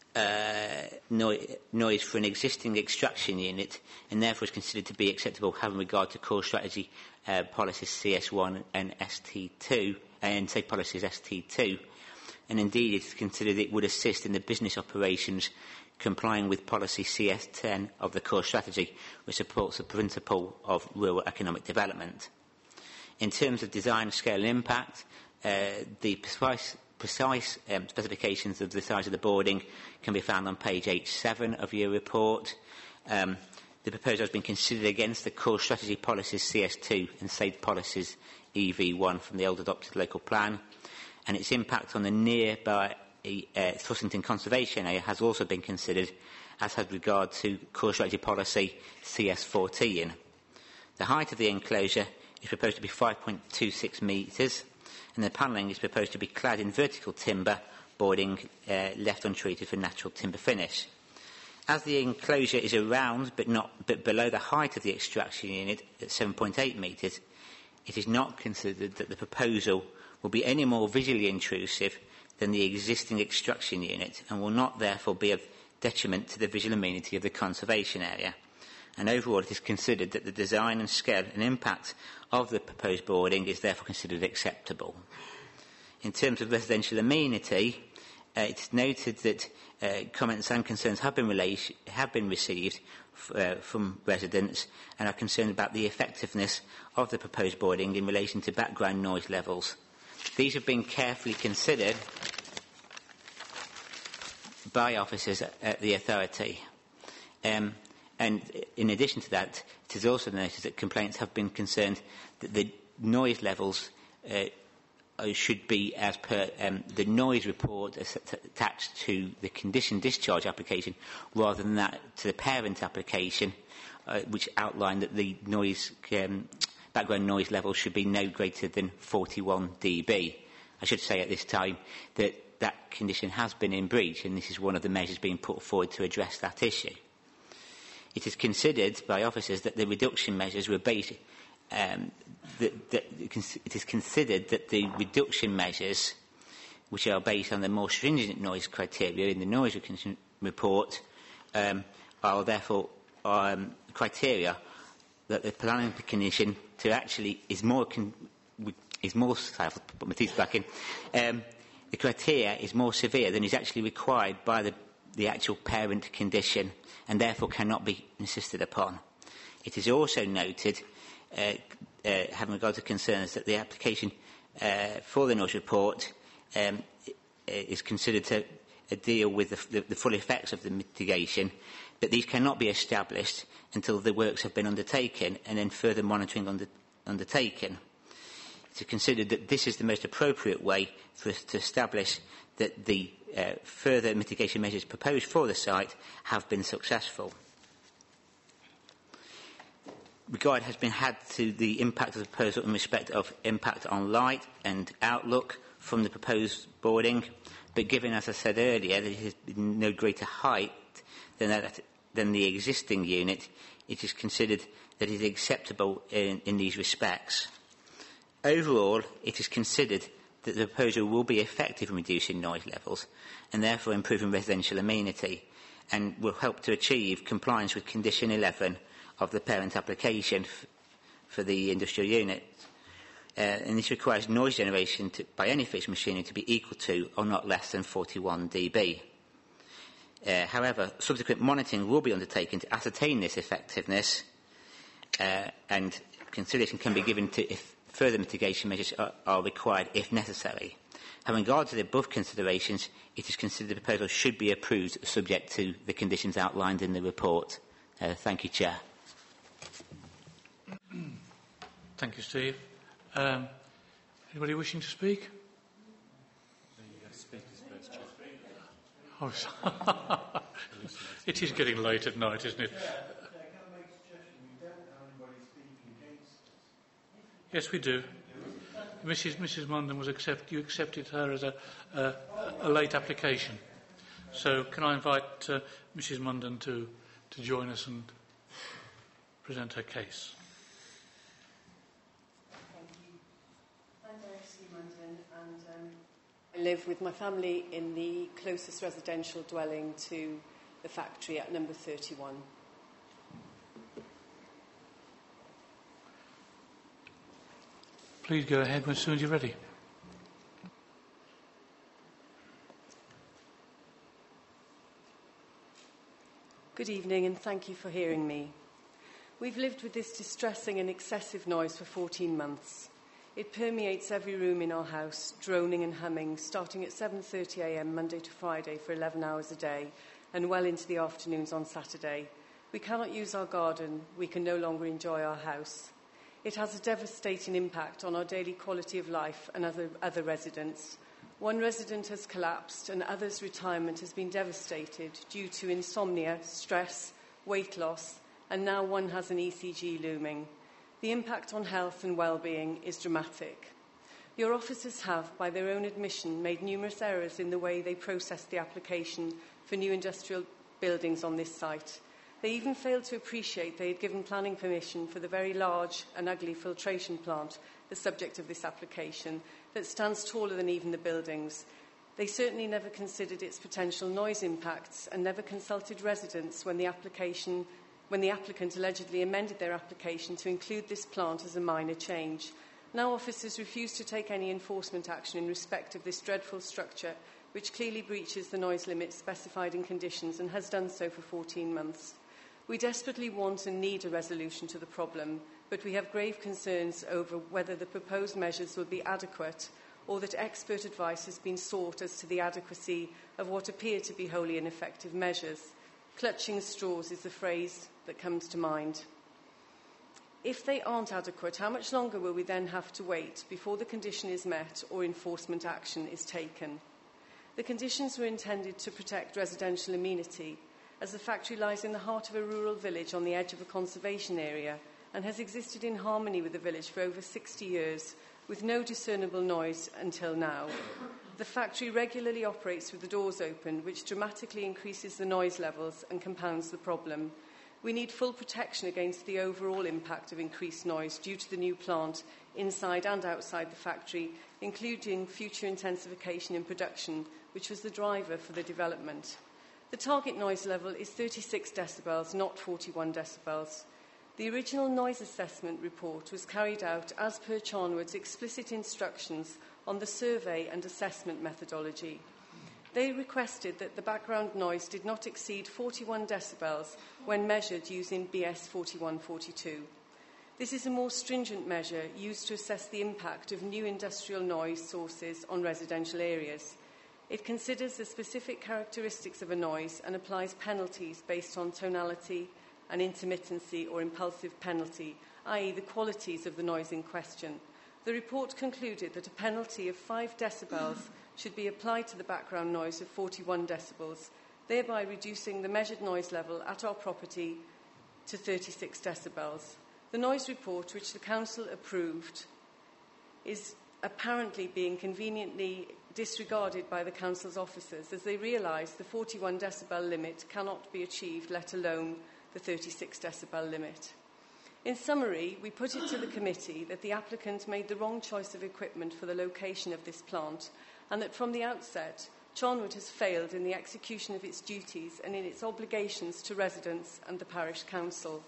noise for an existing extraction unit, and therefore is considered to be acceptable having regard to core strategy policies CS1 and ST2, and say policies ST2. And indeed, it's considered it would assist in the business operations complying with policy CS10 of the core strategy, which supports the principle of rural economic development. In terms of design, scale and impact, the precise specifications of the size of the boarding can be found on page H7 of your report. The proposal has been considered against the core strategy policies CS2 and SAID policies EV1 from the old adopted local plan, and its impact on the nearby Thrussington Conservation Area has also been considered, as has regard to core strategy policy CS14. The height of the enclosure is proposed to be 5.26 metres, and the panelling is proposed to be clad in vertical timber boarding left untreated for natural timber finish. As the enclosure is around but below the height of the extraction unit at 7.8 metres, it is not considered that the proposal will be any more visually intrusive than the existing extraction unit and will not therefore be of detriment to the visual amenity of the conservation area. And overall, it is considered that the design and scale and impact of the proposed boarding is therefore considered acceptable. In terms of residential amenity, it's noted that comments and concerns have been received from residents and are concerned about the effectiveness of the proposed boarding in relation to background noise levels. These have been carefully considered by officers at the authority. And in addition to that, it is also noted that complaints have been concerned that the noise levels should be as per the noise report attached to the condition discharge application rather than that to the parent application, which outlined that the noise background noise level should be no greater than 41 dB. I should say at this time that that condition has been in breach, and this is one of the measures being put forward to address that issue. It is considered by officers that the reduction measures were based. It is considered that the reduction measures, which are based on the more stringent noise criteria in the noise reduction report, are therefore criteria that the planning condition to actually is more. Sorry, I'll put my teeth back in. The criteria is more severe than is actually required by the actual parent condition, and therefore cannot be insisted upon. It is also noted, having regard to concerns, that the application for the noise report is considered to deal with the full effects of the mitigation, but these cannot be established until the works have been undertaken and then further monitoring undertaken. It is considered that this is the most appropriate way for us to establish that the further mitigation measures proposed for the site have been successful. Regard has been had to the impact of the proposal in respect of impact on light and outlook from the proposed boarding, but given, as I said earlier, that it has been no greater height than the existing unit, it is considered that it is acceptable in these respects. Overall, it is considered that the proposal will be effective in reducing noise levels and therefore improving residential amenity, and will help to achieve compliance with Condition 11 of the parent application for the industrial unit. And this requires noise generation by any fixed machinery to be equal to or not less than 41 dB. However, subsequent monitoring will be undertaken to ascertain this effectiveness, and consideration can be given to if further mitigation measures are required if necessary. Having regard to the above considerations, it is considered the proposal should be approved subject to the conditions outlined in the report. Thank you, Chair. Thank you, Steve. Anybody wishing to speak? Oh, it is getting late at night, isn't it? Yes, we do. Mrs. Munden was you accepted her as a late application. So can I invite Mrs. Munden to join us and present her case? Thank you. I'm Dorothy Munden, and I live with my family in the closest residential dwelling to the factory at number 31. Please go ahead as soon as you're ready. Good evening, and thank you for hearing me. We've lived with this distressing and excessive noise for 14 months. It permeates every room in our house, droning and humming, starting at 7:30 a.m. Monday to Friday for 11 hours a day, and well into the afternoons on Saturday. We cannot use our garden. We can no longer enjoy our house. It has a devastating impact on our daily quality of life and other residents. One resident has collapsed and others' retirement has been devastated due to insomnia, stress, weight loss, and now one has an ECG looming. The impact on health and well-being is dramatic. Your officers have, by their own admission, made numerous errors in the way they processed the application for new industrial buildings on this site. They even failed to appreciate they had given planning permission for the very large and ugly filtration plant, the subject of this application, that stands taller than even the buildings. They certainly never considered its potential noise impacts and never consulted residents when the applicant allegedly amended their application to include this plant as a minor change. Now officers refuse to take any enforcement action in respect of this dreadful structure, which clearly breaches the noise limits specified in conditions and has done so for 14 months. We desperately want and need a resolution to the problem, but we have grave concerns over whether the proposed measures will be adequate or that expert advice has been sought as to the adequacy of what appear to be wholly ineffective measures. Clutching straws is the phrase that comes to mind. If they aren't adequate, how much longer will we then have to wait before the condition is met or enforcement action is taken? The conditions were intended to protect residential amenity, as the factory lies in the heart of a rural village on the edge of a conservation area and has existed in harmony with the village for over 60 years, with no discernible noise until now. The factory regularly operates with the doors open, which dramatically increases the noise levels and compounds the problem. We need full protection against the overall impact of increased noise due to the new plant inside and outside the factory, including future intensification in production, which was the driver for the development. The target noise level is 36 decibels, not 41 decibels. The original noise assessment report was carried out as per Charnwood's explicit instructions on the survey and assessment methodology. They requested that the background noise did not exceed 41 decibels when measured using BS 4142. This is a more stringent measure used to assess the impact of new industrial noise sources on residential areas. It considers the specific characteristics of a noise and applies penalties based on tonality and intermittency or impulsive penalty, i.e. the qualities of the noise in question. The report concluded that a penalty of 5 decibels should be applied to the background noise of 41 decibels, thereby reducing the measured noise level at our property to 36 decibels. The noise report, which the Council approved, is apparently being conveniently disregarded by the Council's officers as they realise the 41 decibel limit cannot be achieved, let alone the 36 decibel limit. In summary, we put it to the committee that the applicant made the wrong choice of equipment for the location of this plant and that from the outset, Charnwood has failed in the execution of its duties and in its obligations to residents and the parish council.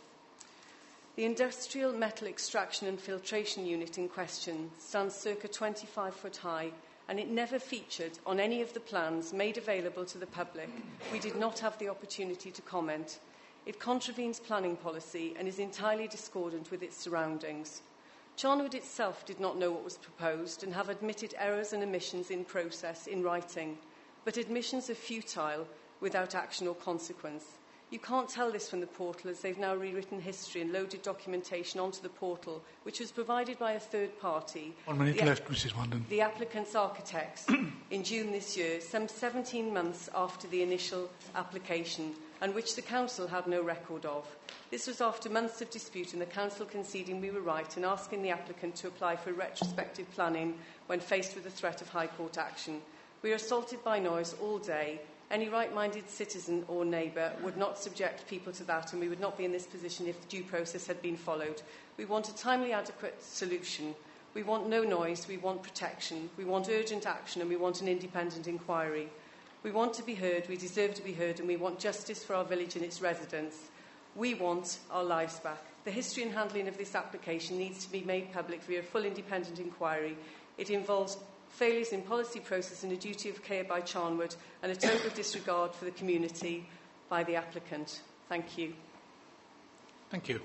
The industrial metal extraction and filtration unit in question stands circa 25 foot high and it never featured on any of the plans made available to the public. We did not have the opportunity to comment. It contravenes planning policy and is entirely discordant with its surroundings. Charnwood itself did not know what was proposed and have admitted errors and omissions in process in writing, but admissions are futile without action or consequence. You can't tell this from the portal, as they've now rewritten history and loaded documentation onto the portal, which was provided by a third party. 1 minute left, Mrs. Wanden. The applicant's architects in June this year, some 17 months after the initial application, and which the council had no record of. This was after months of dispute and the council conceding we were right and asking the applicant to apply for retrospective planning when faced with the threat of High Court action. We are assaulted by noise all day. Any right-minded citizen or neighbour would not subject people to that, and we would not be in this position if due process had been followed. We want a timely, adequate solution. We want no noise, we want protection, we want urgent action, and we want an independent inquiry. We want to be heard, we deserve to be heard, and we want justice for our village and its residents. We want our lives back. The history and handling of this application needs to be made public via a full independent inquiry. It involves failures in policy process and a duty of care by Charnwood and a total disregard for the community by the applicant. Thank you. Thank you.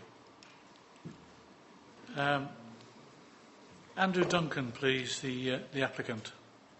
Andrew Duncan, please, the applicant.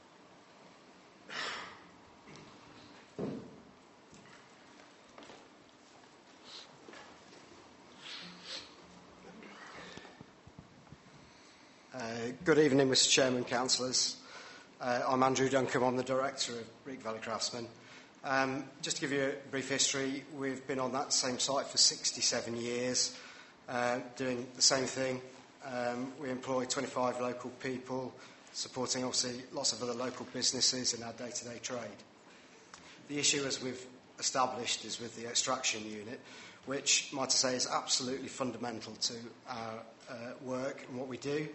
Good evening, Mr. Chairman, councillors. I'm Andrew Duncan. I'm the director of Break Valley Craftsmen. Just to give you a brief history, we've been on that same site for 67 years, doing the same thing. We employ 25 local people, supporting obviously lots of other local businesses in our day-to-day trade. The issue, as we've established, is with the extraction unit, which, might I say, is absolutely fundamental to our work and what we do.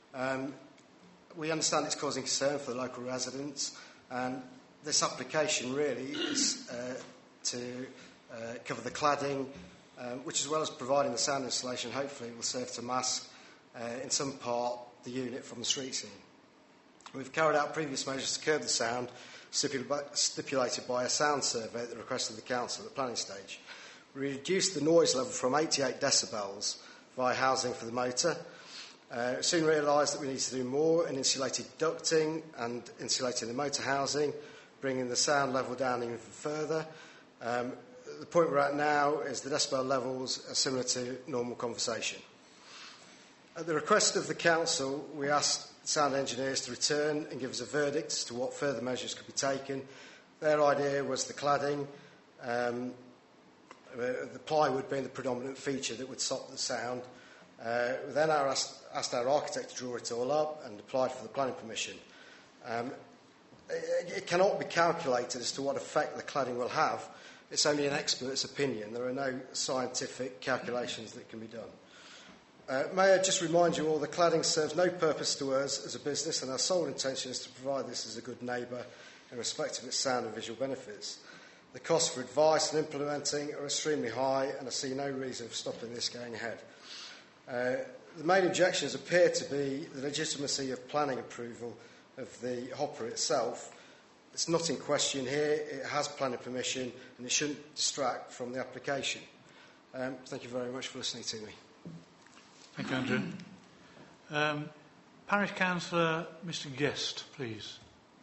We understand it's causing concern for the local residents, and this application really is to cover the cladding, which, as well as providing the sound insulation, hopefully will serve to mask, in some part, the unit from the street scene. We've carried out previous measures to curb the sound, stipulated by a sound survey at the request of the council at the planning stage. We reduced the noise level from 88 decibels via housing for the motor. Soon realised that we need to do more in insulated ducting and insulating the motor housing, bringing the sound level down even further. The point we're at now is the decibel levels are similar to normal conversation. At the request of the council, we asked sound engineers to return and give us a verdict as to what further measures could be taken. Their idea was the cladding, the plywood being the predominant feature that would stop the sound. We then asked our architect to draw it all up and applied for the planning permission. It cannot be calculated as to what effect the cladding will have. It's only an expert's opinion. There are no scientific calculations that can be done. May I just remind you all, the cladding serves no purpose to us as a business, and our sole intention is to provide this as a good neighbour in respect of its sound and visual benefits. The costs for advice and implementing are extremely high, and I see no reason for stopping this going ahead. The main objections appear to be the legitimacy of planning approval of the hopper itself. It's not in question here. It has planning permission, and it shouldn't distract from the application. Thank you very much for listening to me. Thank you, Andrew. Parish Councillor, Mr. Guest, please.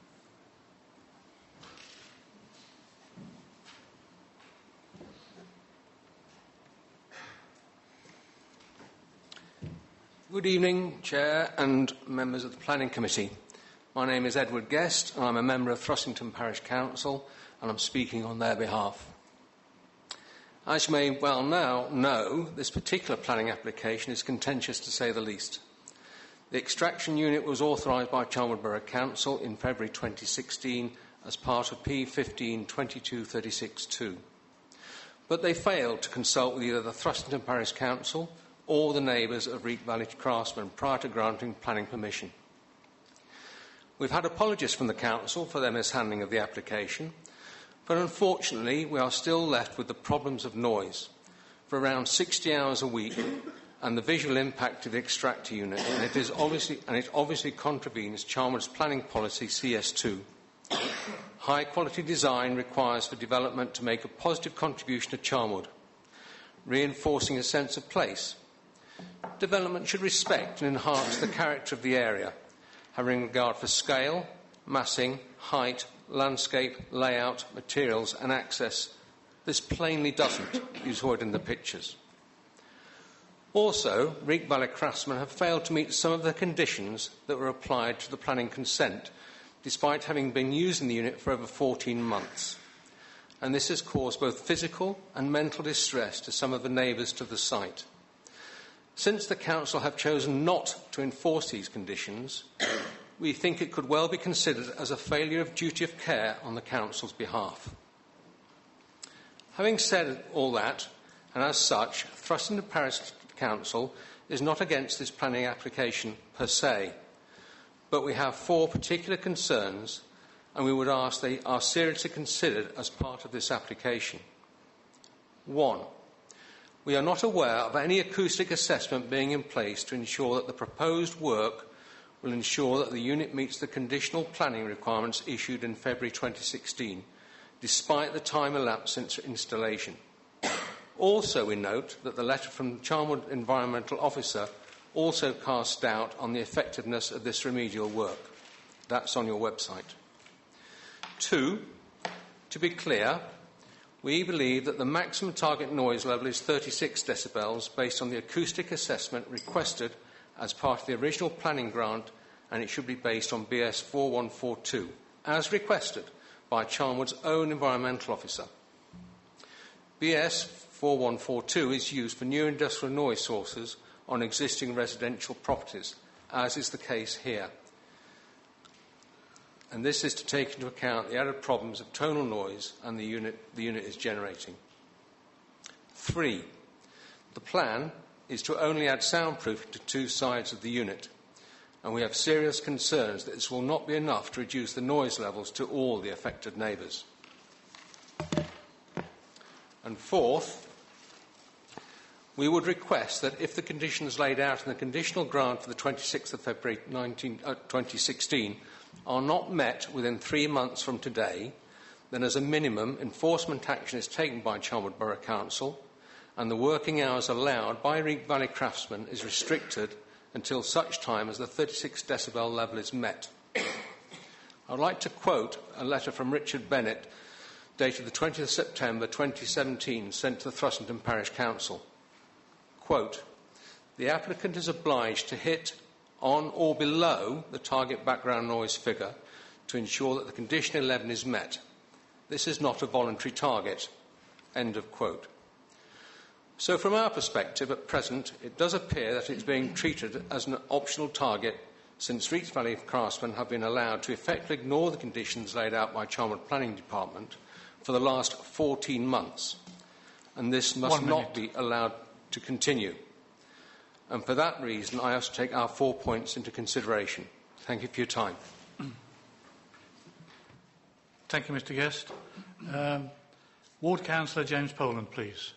Good evening, Chair and members of the Planning Committee. My name is Edward Guest, and I'm a member of Throssington Parish Council, and I'm speaking on their behalf. As you may well now know, this particular planning application is contentious to say the least. The extraction unit was authorised by Charnwood Borough Council in February 2016 as part of P15 2236-2. But they failed to consult with either the Throssington Parish Council or the neighbours of Reek Valley Craftsmen prior to granting planning permission. We've had apologies from the Council for their mishandling of the application, but unfortunately we are still left with the problems of noise for around 60 hours a week and the visual impact of the extractor unit, and it obviously contravenes Charnwood's planning policy CS2. High quality design requires for development to make a positive contribution to Charnwood, reinforcing a sense of place. development should respect and enhance the character of the area, having regard for scale, massing, height, landscape, layout, materials and access. This plainly doesn't. You saw it in the pictures. Also, Reek Valley craftsmen have failed to meet some of the conditions that were applied to the planning consent, despite having been using the unit for over 14 months. And this has caused both physical and mental distress to some of the neighbours to the site. Since the council have chosen not to enforce these conditions, we think it could well be considered as a failure of duty of care on the council's behalf. Having said all that, and as such, Thrussington Parish Council is not against this planning application per se, but we have 4 particular concerns, and we would ask they are seriously considered as part of this application. 1. We are not aware of any acoustic assessment being in place to ensure that the proposed work will ensure that the unit meets the conditional planning requirements issued in February 2016, despite the time elapsed since installation. Also, we note that the letter from the Charnwood Environmental Officer also casts doubt on the effectiveness of this remedial work. That's on your website. 2. To be clear, we believe that the maximum target noise level is 36 decibels based on the acoustic assessment requested as part of the original planning grant, and it should be based on BS 4142, as requested by Charnwood's own environmental officer. BS 4142 is used for new industrial noise sources on existing residential properties, as is the case here. And this is to take into account the added problems of tonal noise and the unit is generating. 3. The plan is to only add soundproofing to 2 sides of the unit, and we have serious concerns that this will not be enough to reduce the noise levels to all the affected neighbours. And 4th, we would request that if the conditions laid out in the conditional grant for the 26th of February 2016 are not met within 3 months from today, then as a minimum enforcement action is taken by Charnwood Borough Council and the working hours allowed by Reek Valley craftsmen is restricted until such time as the 36 decibel level is met. I'd like to quote a letter from Richard Bennett dated the 20th of September 2017 sent to the Thrussington Parish Council. Quote, the applicant is obliged to hit on or below the target background noise figure to ensure that the condition 11 is met. This is not a voluntary target. End of quote. So from our perspective at present, it does appear that it's being treated as an optional target since Reek Valley craftsmen have been allowed to effectively ignore the conditions laid out by Charnwood Planning Department for the last 14 months. And this must not be allowed to continue. And for that reason, I ask to take our 4 points into consideration. Thank you for your time. Thank you, Mr. Guest. Ward Councillor James Poland, please.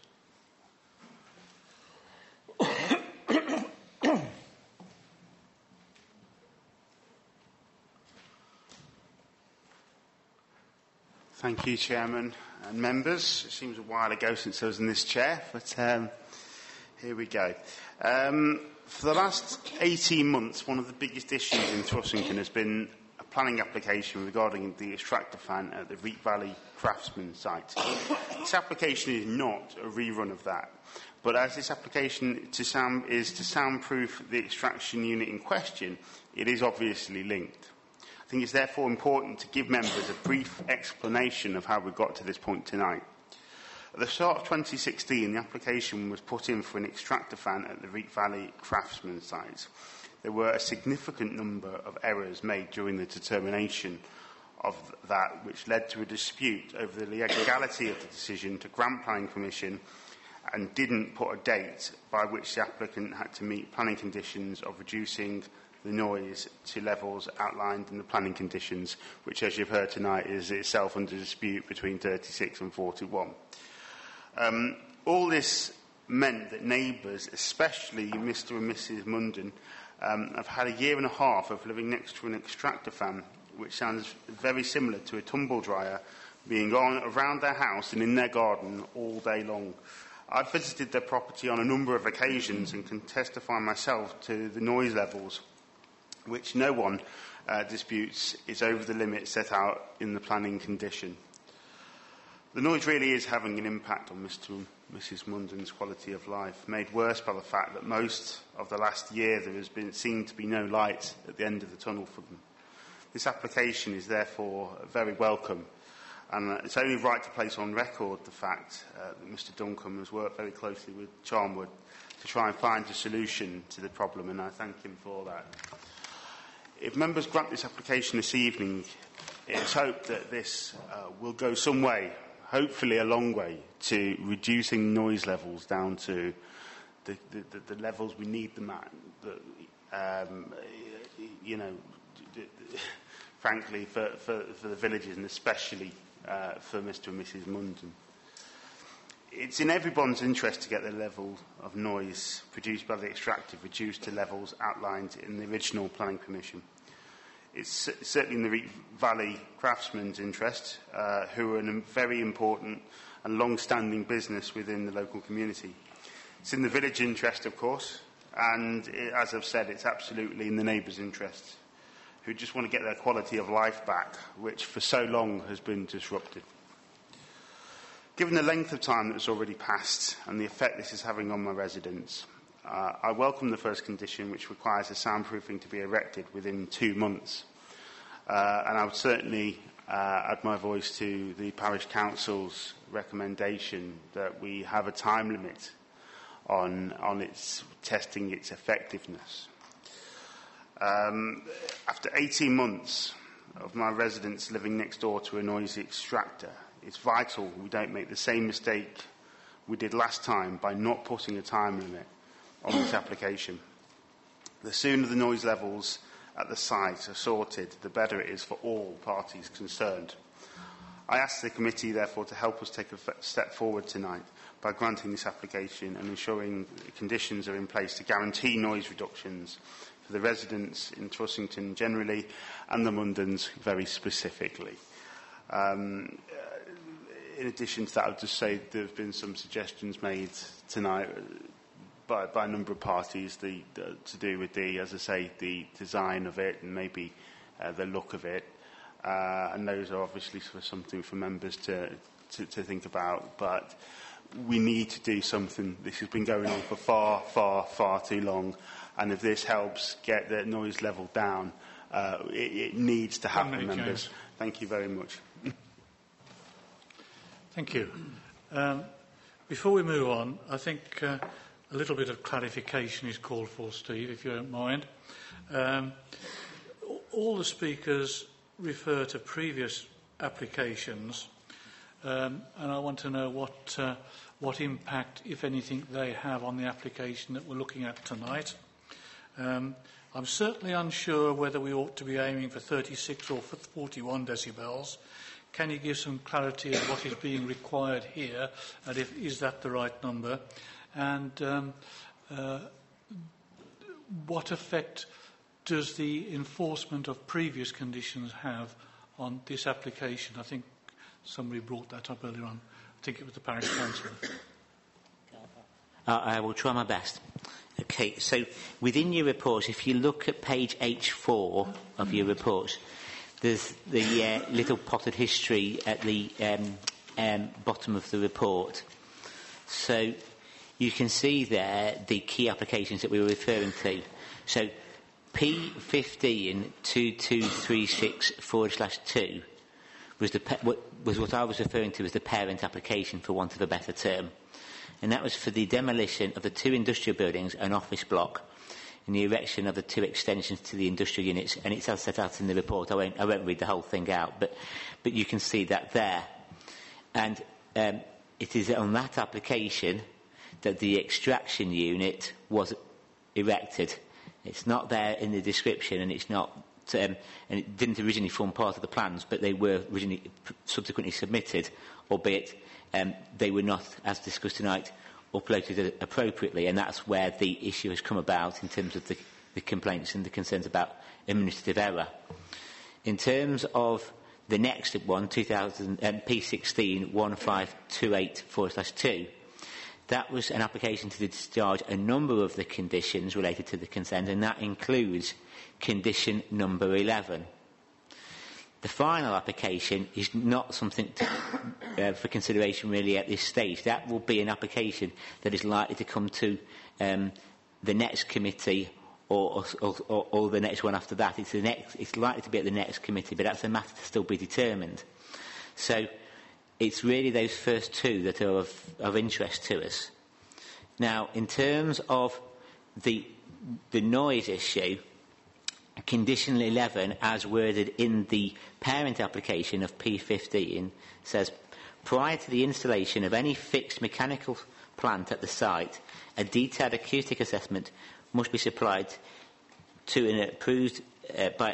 Thank you, Chairman and members. It seems a while ago since I was in this chair, but here we go. For the last 18 months, one of the biggest issues in Thrussington has been a planning application regarding the extractor fan at the Reek Valley Craftsman site. This application is not a rerun of that, but as this application is to soundproof the extraction unit in question, it is obviously linked. I think it's therefore important to give members a brief explanation of how we got to this point tonight. At the start of 2016, the application was put in for an extractor fan at the Reek Valley Craftsman site. There were a significant number of errors made during the determination of that, which led to a dispute over the legality of the decision to grant planning permission and didn't put a date by which the applicant had to meet planning conditions of reducing the noise to levels outlined in the planning conditions, which, as you've heard tonight, is itself under dispute between 36 and 41. All this meant that neighbours, especially Mr. and Mrs. Munden, have had a year and a half of living next to an extractor fan, which sounds very similar to a tumble dryer being on around their house and in their garden all day long. I've visited their property on a number of occasions and can testify myself to the noise levels, which no one disputes is over the limit set out in the planning condition. The noise really is having an impact on Mr. and Mrs. Munden's quality of life, made worse by the fact that most of the last year there has seemed to be no light at the end of the tunnel for them. This application is therefore very welcome, and it's only right to place on record the fact that Mr. Duncombe has worked very closely with Charnwood to try and find a solution to the problem, and I thank him for that. If members grant this application this evening, it's hoped that this will go some way, hopefully a long way, to reducing noise levels down to the levels we need them at. Frankly, for the villages and especially for Mr. and Mrs. Munden. It's in everyone's interest to get the level of noise produced by the extractive reduced to levels outlined in the original planning permission. It's certainly in the Wreake Valley craftsmen's interest, who are a very important and long-standing business within the local community. It's in the village interest, of course, and as I've said, it's absolutely in the neighbours' interest, who just want to get their quality of life back, which for so long has been disrupted. Given the length of time that's already passed and the effect this is having on my residents, I welcome the first condition, which requires the soundproofing to be erected within 2 months. And I would certainly add my voice to the parish council's recommendation that we have a time limit on its testing its effectiveness. After 18 months of my residents living next door to a noisy extractor, it's vital we don't make the same mistake we did last time by not putting a time limit on this application. The sooner the noise levels at the site are sorted, the better it is for all parties concerned. I ask the committee, therefore, to help us take a step forward tonight by granting this application and ensuring the conditions are in place to guarantee noise reductions for the residents in Trussington generally and the Mundens very specifically. In addition to that, I would just say there have been some suggestions made tonight by a number of parties to do with as I say, the design of it and maybe the look of it. And those are obviously something for members to think about. But we need to do something. This has been going on for far too long. And if this helps get the noise level down, it needs to happen, members. James. Thank you very much. Thank you. Before we move on, I think a little bit of clarification is called for, Steve, if you don't mind. All the speakers refer to previous applications, and I want to know what impact, if anything, they have on the application that we're looking at tonight. I'm certainly unsure whether we ought to be aiming for 36 or 41 decibels. Can you give some clarity on what is being required here, and is that the right number? And what effect does the enforcement of previous conditions have on this application? I think somebody brought that up earlier on. I think it was the parish councillor. I will try my best. Okay, so within your report, if you look at page H4 of your report, there's the little potted history at the bottom of the report. So you can see there the key applications that we were referring to. So P15-2236/2 was what I was referring to as the parent application, for want of a better term. And that was for the demolition of the 2 industrial buildings, an office block, and the erection of the 2 extensions to the industrial units. And it's as set out in the report. I won't read the whole thing out, but you can see that there. And it is on that application that the extraction unit was erected. It's not there in the description, and it's not, and it didn't originally form part of the plans, but they were originally subsequently submitted, albeit they were not, as discussed tonight, uploaded appropriately, and that's where the issue has come about in terms of the complaints and the concerns about administrative error. In terms of the next one, P16-1528/2, That was an application to discharge a number of the conditions related to the consent, and that includes condition number 11. The final application is not something for consideration really at this stage. That will be an application that is likely to come to the next committee or the next one after that. It's likely to be at the next committee, but that's a matter to still be determined. So it's really those first two that are of interest to us. Now, in terms of the noise issue, Condition 11, as worded in the parent application of P15, says, prior to the installation of any fixed mechanical plant at the site, a detailed acoustic assessment must be supplied to an approved by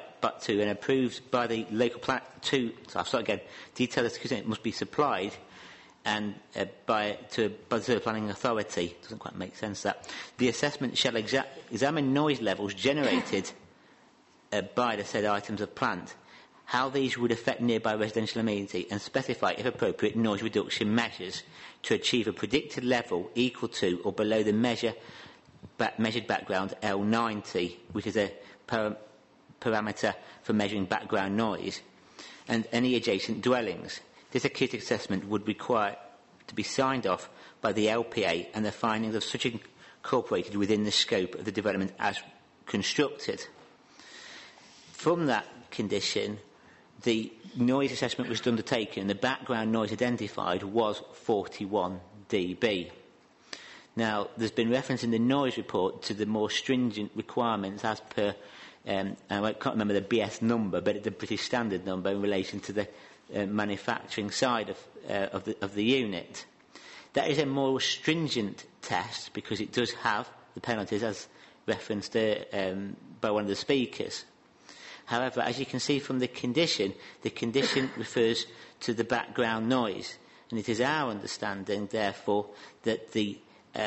the local plant. Detailed acoustic assessment must be supplied and by the planning authority. Doesn't quite make sense that. The assessment shall examine noise levels generated by the said items of plant, how these would affect nearby residential amenity, and specify, if appropriate, noise reduction measures to achieve a predicted level equal to or below the measured background L90, which is a parameter for measuring background noise, and any adjacent dwellings. This acoustic assessment would require to be signed off by the LPA, and the findings of such incorporated within the scope of the development as constructed. From that condition, the noise assessment was undertaken and the background noise identified was 41 dB. Now, there's been reference in the noise report to the more stringent requirements as per, I can't remember the BS number, but the British Standard number in relation to the manufacturing side of the unit. That is a more stringent test because it does have the penalties as referenced by one of the speakers. However, as you can see from the condition refers to the background noise, and it is our understanding, therefore, that the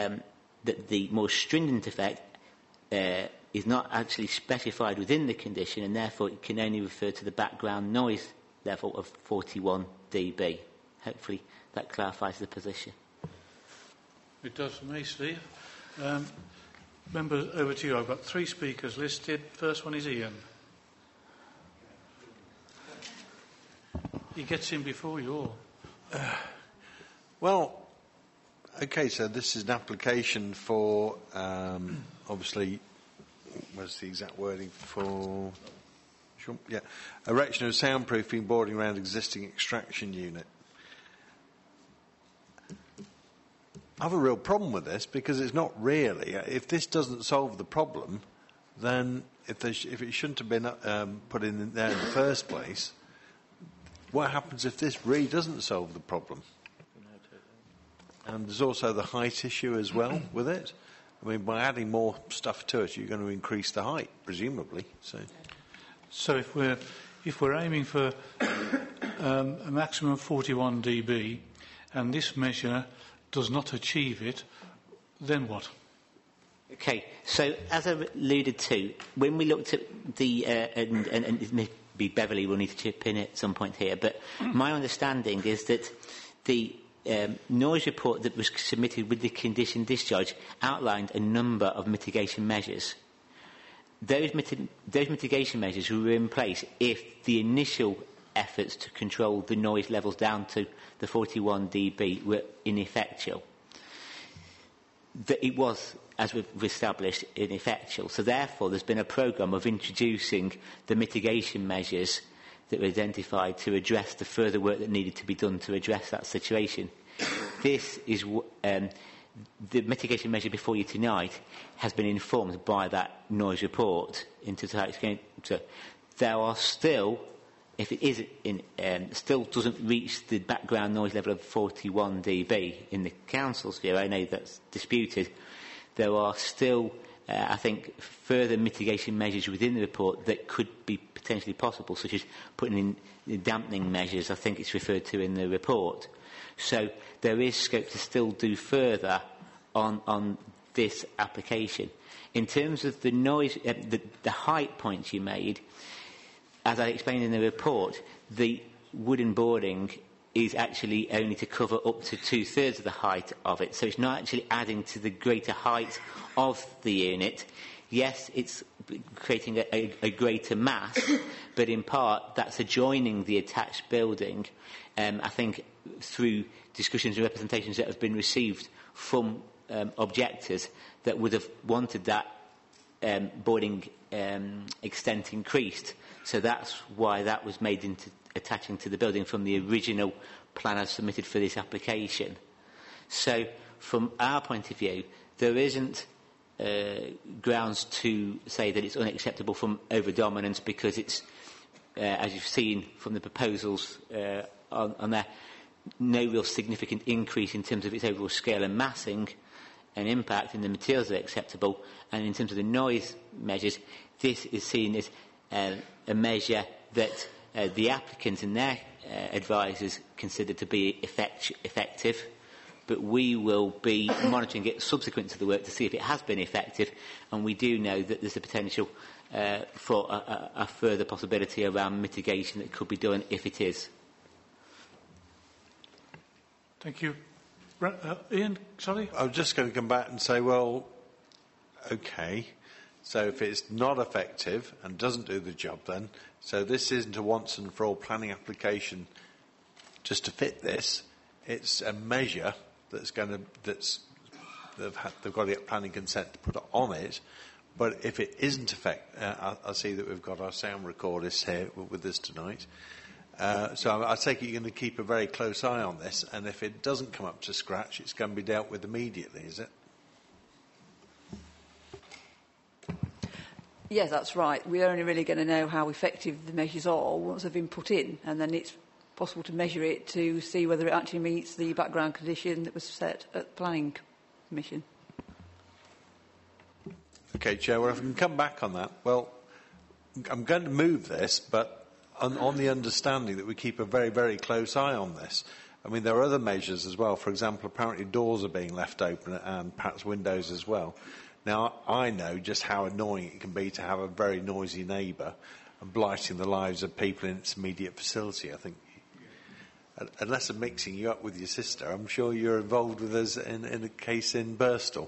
more stringent effect is not actually specified within the condition, and therefore it can only refer to the background noise level of 41 dB. Hopefully that clarifies the position. It does for me, Steve. Members, over to you. I've got 3 speakers listed. First one is Ian. He gets in before you all. Well, okay, so this is an application for, obviously, what's the exact wording for? Yeah, erection of soundproofing boarding around existing extraction unit. I have a real problem with this because it's not really. If this doesn't solve the problem, then if it shouldn't have been put in there in the first place, what happens if this really doesn't solve the problem? And there's also the height issue as well with it. I mean, by adding more stuff to it, you're going to increase the height, presumably. So if we're aiming for a maximum of 41 dB, and this measure does not achieve it, then what? Okay, so as I alluded to, when we looked at the and maybe Beverly will need to chip in at some point here, but my understanding is that the noise report that was submitted with the condition discharge outlined a number of mitigation measures. Those mitigation measures were in place if the initial efforts to control the noise levels down to the 41 dB were ineffectual. It was, as we've established, ineffectual. So therefore, there's been a programme of introducing the mitigation measures that were identified to address the further work that needed to be done to address that situation. This is the mitigation measure before you tonight has been informed by that noise report into so there are still, if it is still doesn't reach the background noise level of 41 dB in the council's view, I know that's disputed, there are still I think further mitigation measures within the report that could be potentially possible, such as putting in dampening measures, I think it's referred to in the report. So there is scope to still do further on this application. In terms of the noise, the height points you made, as I explained in the report, the wooden boarding is actually only to cover up to 2/3 of the height of it. So it's not actually adding to the greater height of the unit. Yes, it's creating a greater mass, but in part that's adjoining the attached building. I think through discussions and representations that have been received from objectors that would have wanted that boarding extent increased. So that's why that was made into attaching to the building from the original plan as submitted for this application. So from our point of view, there isn't grounds to say that it's unacceptable from over-dominance because it's, as you've seen from the proposals on there, no real significant increase in terms of its overall scale and massing and impact, and the materials are acceptable. And in terms of the noise measures, this is seen as a measure that the applicants and their advisors consider to be effective. But we will be monitoring it subsequent to the work to see if it has been effective, and we do know that there's a potential for a further possibility around mitigation that could be done if it is. Thank you. Ian, sorry? I was just going to come back and say, well, OK, so if it's not effective and doesn't do the job then, so this isn't a once and for all planning application just to fit this, it's a measure they've got to get planning consent to put it on it. But if it isn't I see that we've got our sound recordist here with us tonight. So I take it you're going to keep a very close eye on this, and if it doesn't come up to scratch, it's going to be dealt with immediately, is it? Yes, that's right. We're only really going to know how effective the measures are once they've been put in, and then it's possible to measure it to see whether it actually meets the background condition that was set at the Planning Commission. OK, Chair, well, if we can come back on that. Well, I'm going to move this, but on the understanding that we keep a very, very close eye on this. I mean, there are other measures as well. For example, apparently doors are being left open and perhaps windows as well. Now, I know just how annoying it can be to have a very noisy neighbour and blighting the lives of people in its immediate vicinity. I think, unless I'm mixing you up with your sister, I'm sure you're involved with us in a case in Birstall.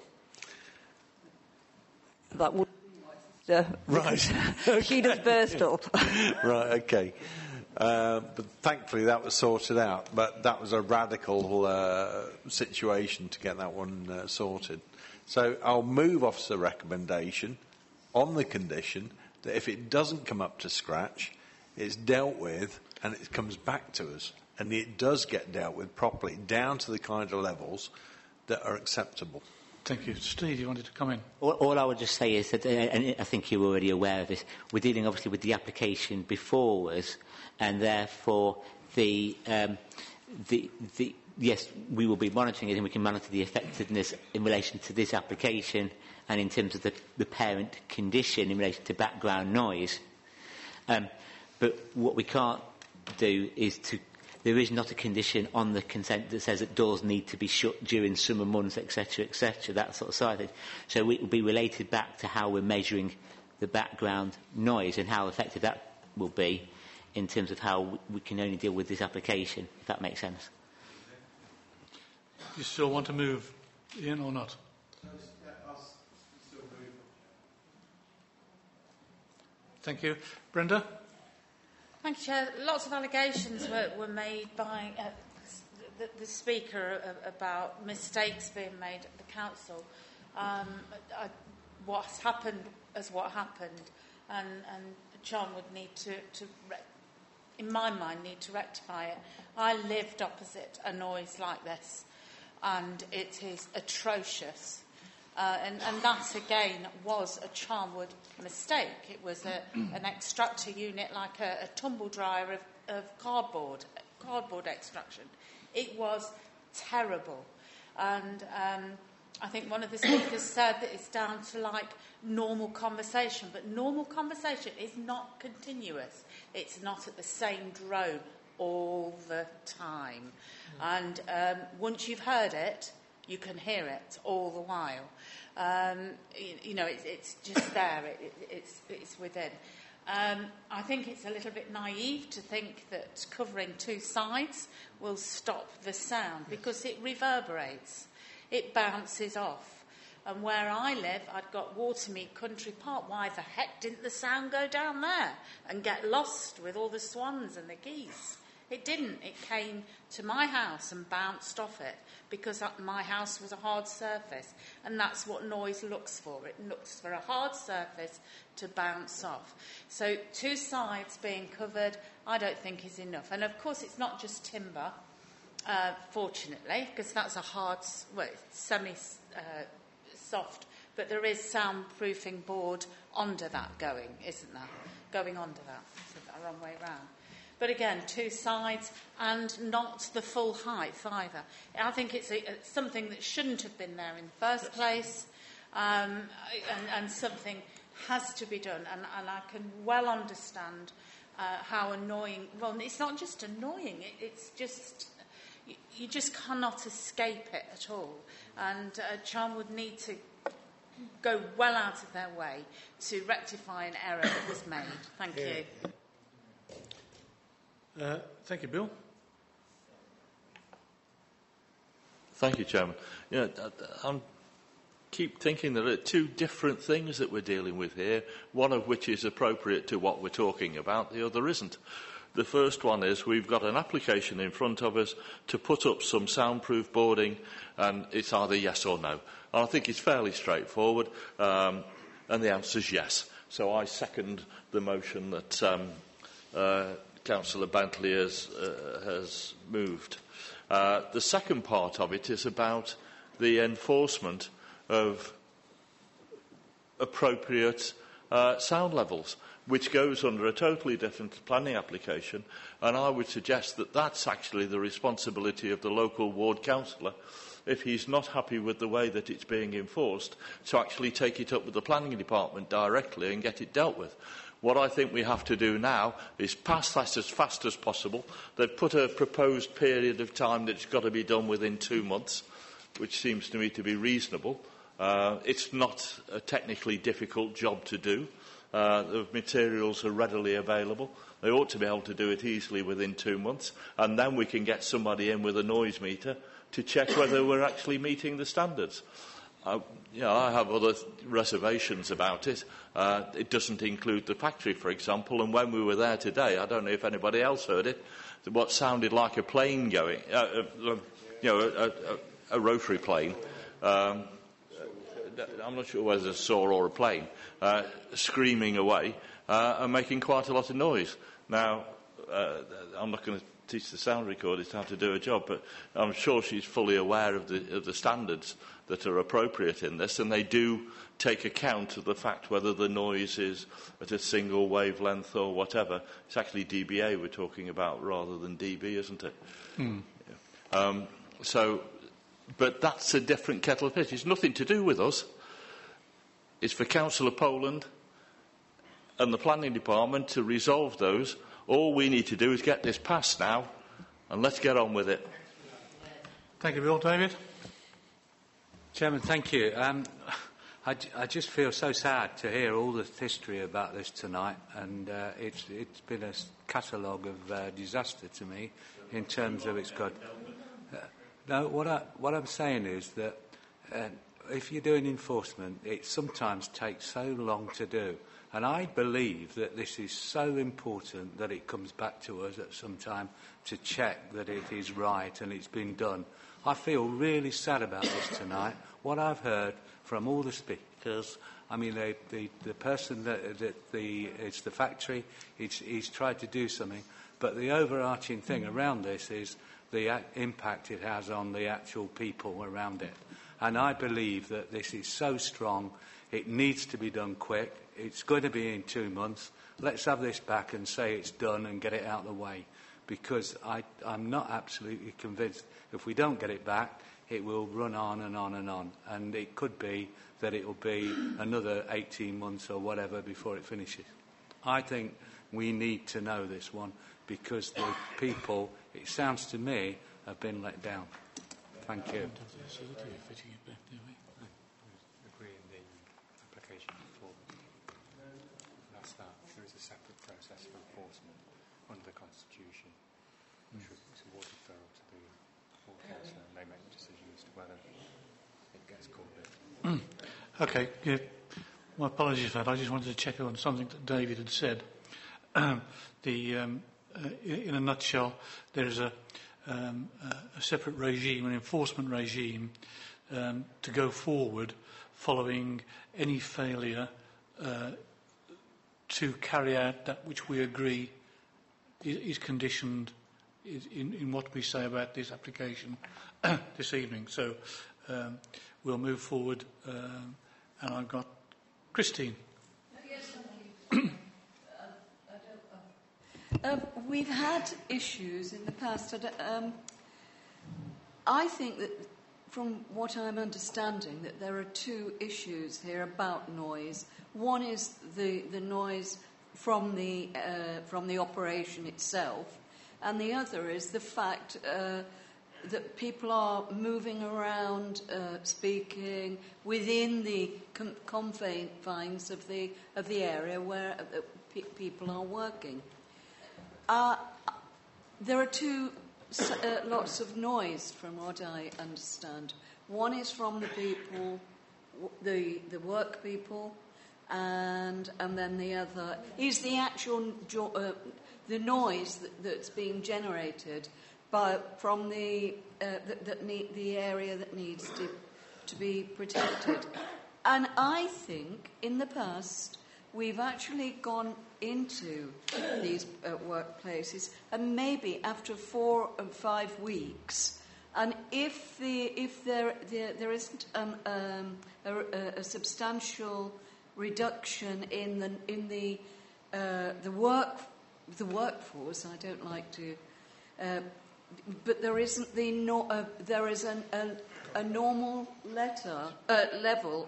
That would be my sister. Right. She does Birstall. Right, OK. But thankfully that was sorted out. But that was a radical situation to get that one sorted. So I'll move Officer recommendation on the condition that if it doesn't come up to scratch, it's dealt with and it comes back to us. And it does get dealt with properly, down to the kind of levels that are acceptable. Thank you. Steve, you wanted to come in? All I would just say is that, and I think you're already aware of this, we're dealing obviously with the application before us, and therefore yes, we will be monitoring it, and we can monitor the effectiveness in relation to this application and in terms of the parent condition in relation to background noise. But what we can't do is there is not a condition on the consent that says that doors need to be shut during summer months, etc., that sort of side of it. So it will be related back to how we're measuring the background noise and how effective that will be in terms of how we can only deal with this application, if that makes sense. You still want to move, Ian, or not? Thank you. Brenda? Thank you, Chair. Lots of allegations were made by the Speaker about mistakes being made at the Council. What's happened is what happened, and John would need to in my mind, need to rectify it. I lived opposite a noise like this, and it is atrocious. And that, again, was a Charnwood mistake. It was an extractor unit, like a tumble dryer of cardboard extraction. It was terrible. And I think one of the speakers said that it's down to, like, normal conversation. But normal conversation is not continuous. It's not at the same drone all the time. And once you've heard it, you can hear it all the while. It's just there. It's within. I think it's a little bit naive to think that covering two sides will stop the sound because it reverberates, it bounces off. And where I live, I'd got Watermead Country Park. Why the heck didn't the sound go down there and get lost with all the swans and the geese? It didn't. It came to my house and bounced off it because my house was a hard surface. And that's what noise looks for. It looks for a hard surface to bounce off. So two sides being covered, I don't think is enough. And of course, it's not just timber, fortunately, because that's a hard, well, semi-soft. But there is soundproofing board under that going, isn't there? Going under that. It's the wrong way round. But again, two sides and not the full height either. I think it's something that shouldn't have been there in the first place, and something has to be done. And I can well understand how annoying. Well, it's not just annoying. It's just you just cannot escape it at all. And Charnwood need to go well out of their way to rectify an error that was made. Thank you. Thank you, Bill. Thank you, Chairman. I keep thinking there are two different things that we're dealing with here, one of which is appropriate to what we're talking about, the other isn't. The first one is we've got an application in front of us to put up some soundproof boarding, and it's either yes or no. And I think it's fairly straightforward, and the answer is yes. So I second the motion that Councillor Bentley has moved. The second part of it is about the enforcement of appropriate sound levels, which goes under a totally different planning application, and I would suggest that that's actually the responsibility of the local ward councillor, if he's not happy with the way that it's being enforced, to actually take it up with the planning department directly and get it dealt with. What I think we have to do now is pass that as fast as possible. They've put a proposed period of time that's got to be done within 2 months, which seems to me to be reasonable. It's not a technically difficult job to do. The materials are readily available. They ought to be able to do it easily within 2 months, and then we can get somebody in with a noise meter to check whether we're actually meeting the standards. I have other reservations about it. It doesn't include the factory, for example, and when we were there today, I don't know if anybody else heard it, what sounded like a plane going, a rotary plane. I'm not sure whether it's a saw or a plane, screaming away and making quite a lot of noise. Now, I'm not going to teach the sound recordist how to do a job, but I'm sure she's fully aware of the standards that are appropriate in this, and they do take account of the fact whether the noise is at a single wavelength or whatever. It's actually dBA we're talking about rather than dB, isn't it? Mm. Yeah. But that's a different kettle of fish. It's nothing to do with us. It's for Councillor Poland and the planning department to resolve those. All we need to do is get this passed now, and let's get on with it. Thank you, Bill. David? Chairman, thank you. I just feel so sad to hear all the history about this tonight, and it's been a catalogue of disaster to me in terms of its good. No, what I'm saying is that if you're doing enforcement, it sometimes takes so long to do. And I believe that this is so important that it comes back to us at some time to check that it is right and it's been done. I feel really sad about this tonight. What I've heard from all the speakers, I mean, the person it's the factory, he's tried to do something, but the overarching thing around this is the impact it has on the actual people around it. And I believe that this is so strong, it needs to be done quick. It's going to be in 2 months. Let's have this back and say it's done and get it out of the way, because I'm not absolutely convinced if we don't get it back, it will run on and on and on. And it could be that it will be another 18 months or whatever before it finishes. I think we need to know this one, because the people, it sounds to me, have been let down. Thank you. a separate process for enforcement under the Constitution, which is a deferral to the Ward Council, and they make the decision as to whether it gets called in. Okay. Yeah. My apologies for that. I just wanted to check on something that David had said. In a nutshell, there is a separate regime, an enforcement regime, to go forward following any failure to carry out that which we agree is conditioned in what we say about this application this evening. So we'll move forward, and I've got Christine. Yes, thank you. We've had issues in the past. I think that, from what I'm understanding, that there are two issues here about noise. One is the noise from the operation itself, and the other is the fact that people are moving around, speaking within the confines of the area where people are working. There are two lots of noise, from what I understand. One is from the people, the work people, and then the other is the actual the noise that's being generated from the area that needs to be protected. And I think in the past we've actually gone into these workplaces, and maybe after 4 or 5 weeks, and if there isn't a substantial reduction in the workforce, I don't like to, but there isn't there is a normal level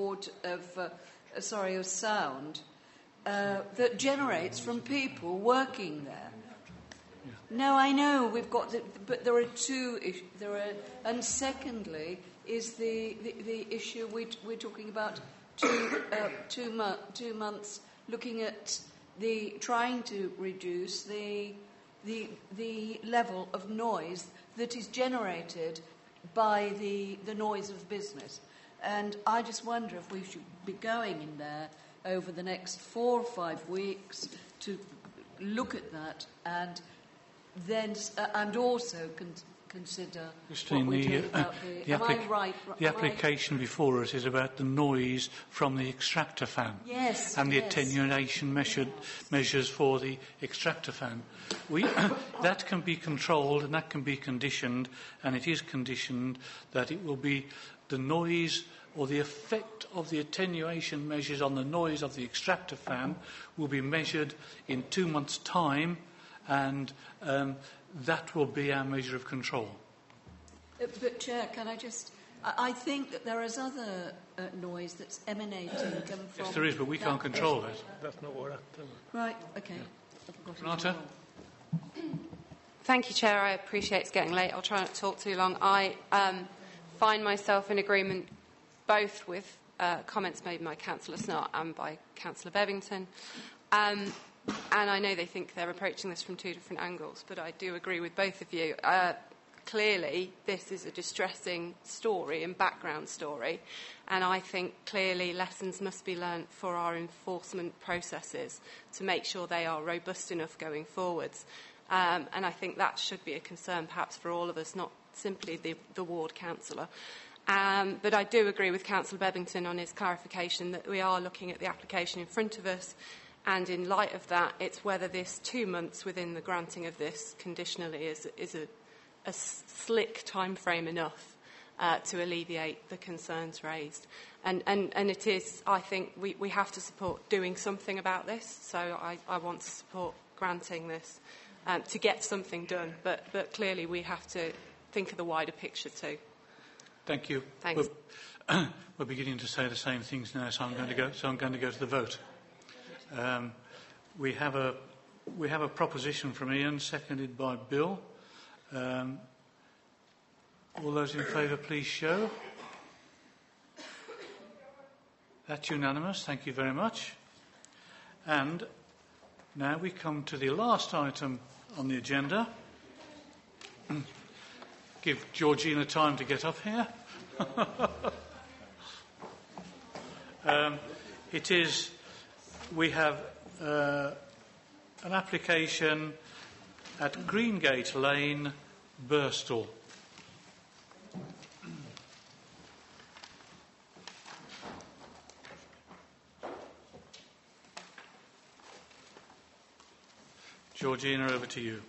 of sound that generates from people working there. No, I know we've got, but there are two issues. And secondly, is the issue we're talking about 2 months, looking at trying to reduce the level of noise that is generated by the noise of business. And I just wonder if we should be going in there over the next 4 or 5 weeks to look at that, and then and also consider Christine, what we do about the application before us is about the noise from the extractor fan. Yes, and the yes. attenuation measures for the extractor fan. That can be controlled and that can be conditioned, and it is conditioned that it will be the noise or the effect of the attenuation measures on the noise of the extractor fan will be measured in 2 months' time, and that will be our measure of control. But, Chair, can I just... I think that there is other noise that's emanating from... Yes, there is, but we can't control that. That's not what I... Right, OK. Renata? Thank you, Chair. I appreciate it's getting late. I'll try not to talk too long. I find myself in agreement both with comments made by Councillor Snart and by Councillor Bevington. And I know they think they're approaching this from 2 different angles, but I do agree with both of you. Clearly, this is a distressing story and background story, and I think clearly lessons must be learnt for our enforcement processes to make sure they are robust enough going forwards. And I think that should be a concern perhaps for all of us, not simply the ward councillor. But I do agree with Councillor Bevington on his clarification that we are looking at the application in front of us, and in light of that, it's whether this 2 months within the granting of this conditionally is a slick time frame enough to alleviate the concerns raised. And it is, I think, we have to support doing something about this, so I want to support granting this to get something done, but clearly we have to think of the wider picture too. Thank you. Thanks. We're beginning to say the same things now, so I'm going to go to the vote. We have a proposition from Ian, seconded by Bill. All those in favour, please show. That's unanimous. Thank you very much. And Now we come to the last item on the agenda. Give Georgina time to get up here. We have an application at Greengate Lane, Birstall. Georgina, over to you.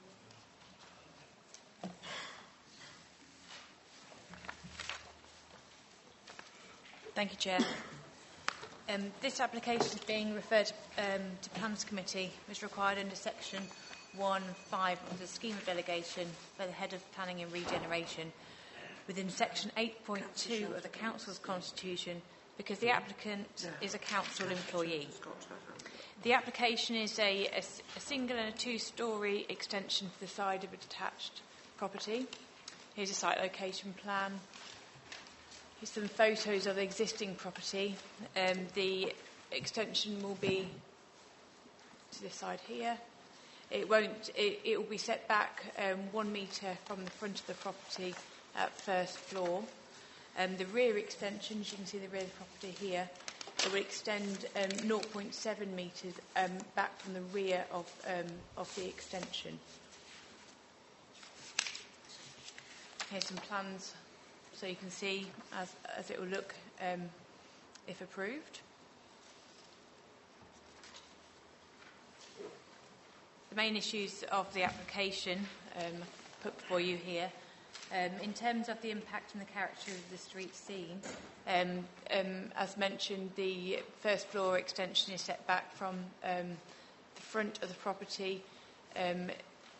Thank you, Chair. This application is being referred to Plans Committee, which required under Section 1.5 of the Scheme of Delegation by the Head of Planning and Regeneration within Section 8.2 of the Council's Constitution because the applicant is a council employee. The application is a single and a two-storey extension to the side of a detached property. Here's a site location plan. Here's some photos of the existing property. The extension will be to this side here. It will be set back 1 metre from the front of the property at first floor. The rear extension, as you can see the rear of the property here, it will extend 0.7 metres back from the rear of the extension. Here's some plans so you can see as it will look if approved. The main issues of the application put before you here. In terms of the impact and the character of the street scene, as mentioned, the first floor extension is set back from the front of the property and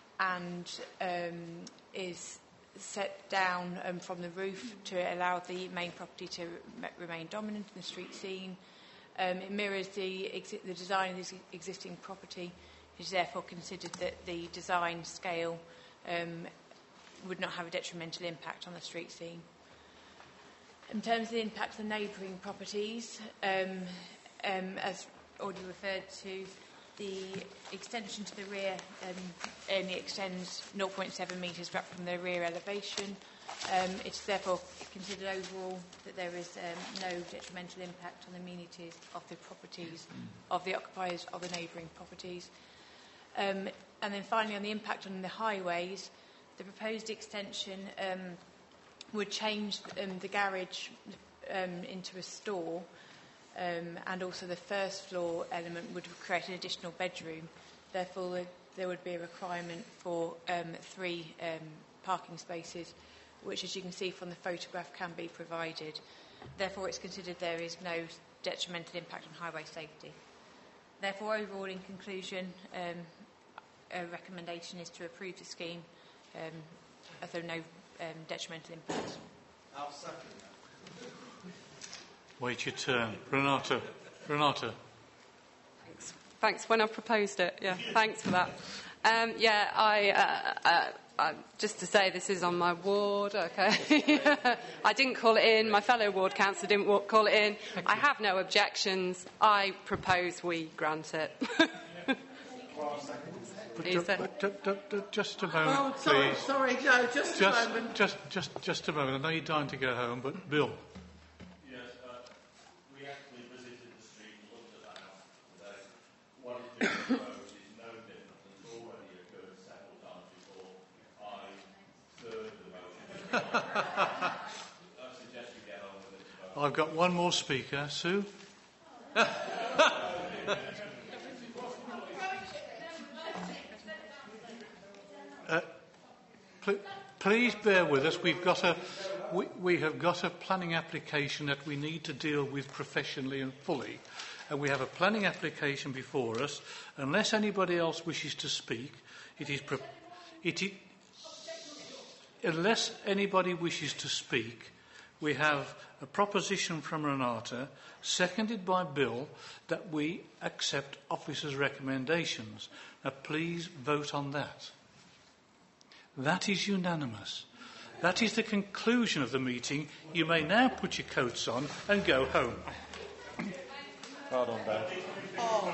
is set down from the roof to allow the main property to remain dominant in the street scene. It mirrors the design of this existing property. It is therefore considered that the design scale would not have a detrimental impact on the street scene. In terms of the impact on neighbouring properties, as already referred to, the extension to the rear only extends 0.7 metres back from the rear elevation. It's therefore considered overall that there is no detrimental impact on the amenities of the properties, of the occupiers of the neighbouring properties. And then finally, on the impact on the highways, the proposed extension would change the garage into a store, and also the first floor element would create an additional bedroom. Therefore, there would be a requirement for 3 parking spaces, which, as you can see from the photograph, can be provided. Therefore, it's considered there is no detrimental impact on highway safety. Therefore, overall, in conclusion, a recommendation is to approve the scheme, as there are no detrimental impacts. I'll second that. Wait your turn. Renata. Thanks. When I proposed it, yeah, thanks for that. Just to say, this is on my ward, okay? I didn't call it in. My fellow ward councillor didn't call it in. I have no objections. I propose we grant it. Just a moment, Oh, please. sorry, Joe, just a moment. Just a moment. I know you're dying to go home, but Bill. Yes, we actually visited the street and looked at that house today. What it proposed is no different than it's already occurred several times before. I third the motion. I suggest you get on with it. I've got one more speaker. Sue? Please bear with us. We have got a planning application that we need to deal with professionally and fully, and we have a planning application before us. Unless anybody else wishes to speak, unless anybody wishes to speak, we have a proposition from Renata, seconded by Bill, that we accept officers' recommendations. Now, please vote on that. That is unanimous. That is the conclusion of the meeting. You may now put your coats on and go home. Well done, Ben.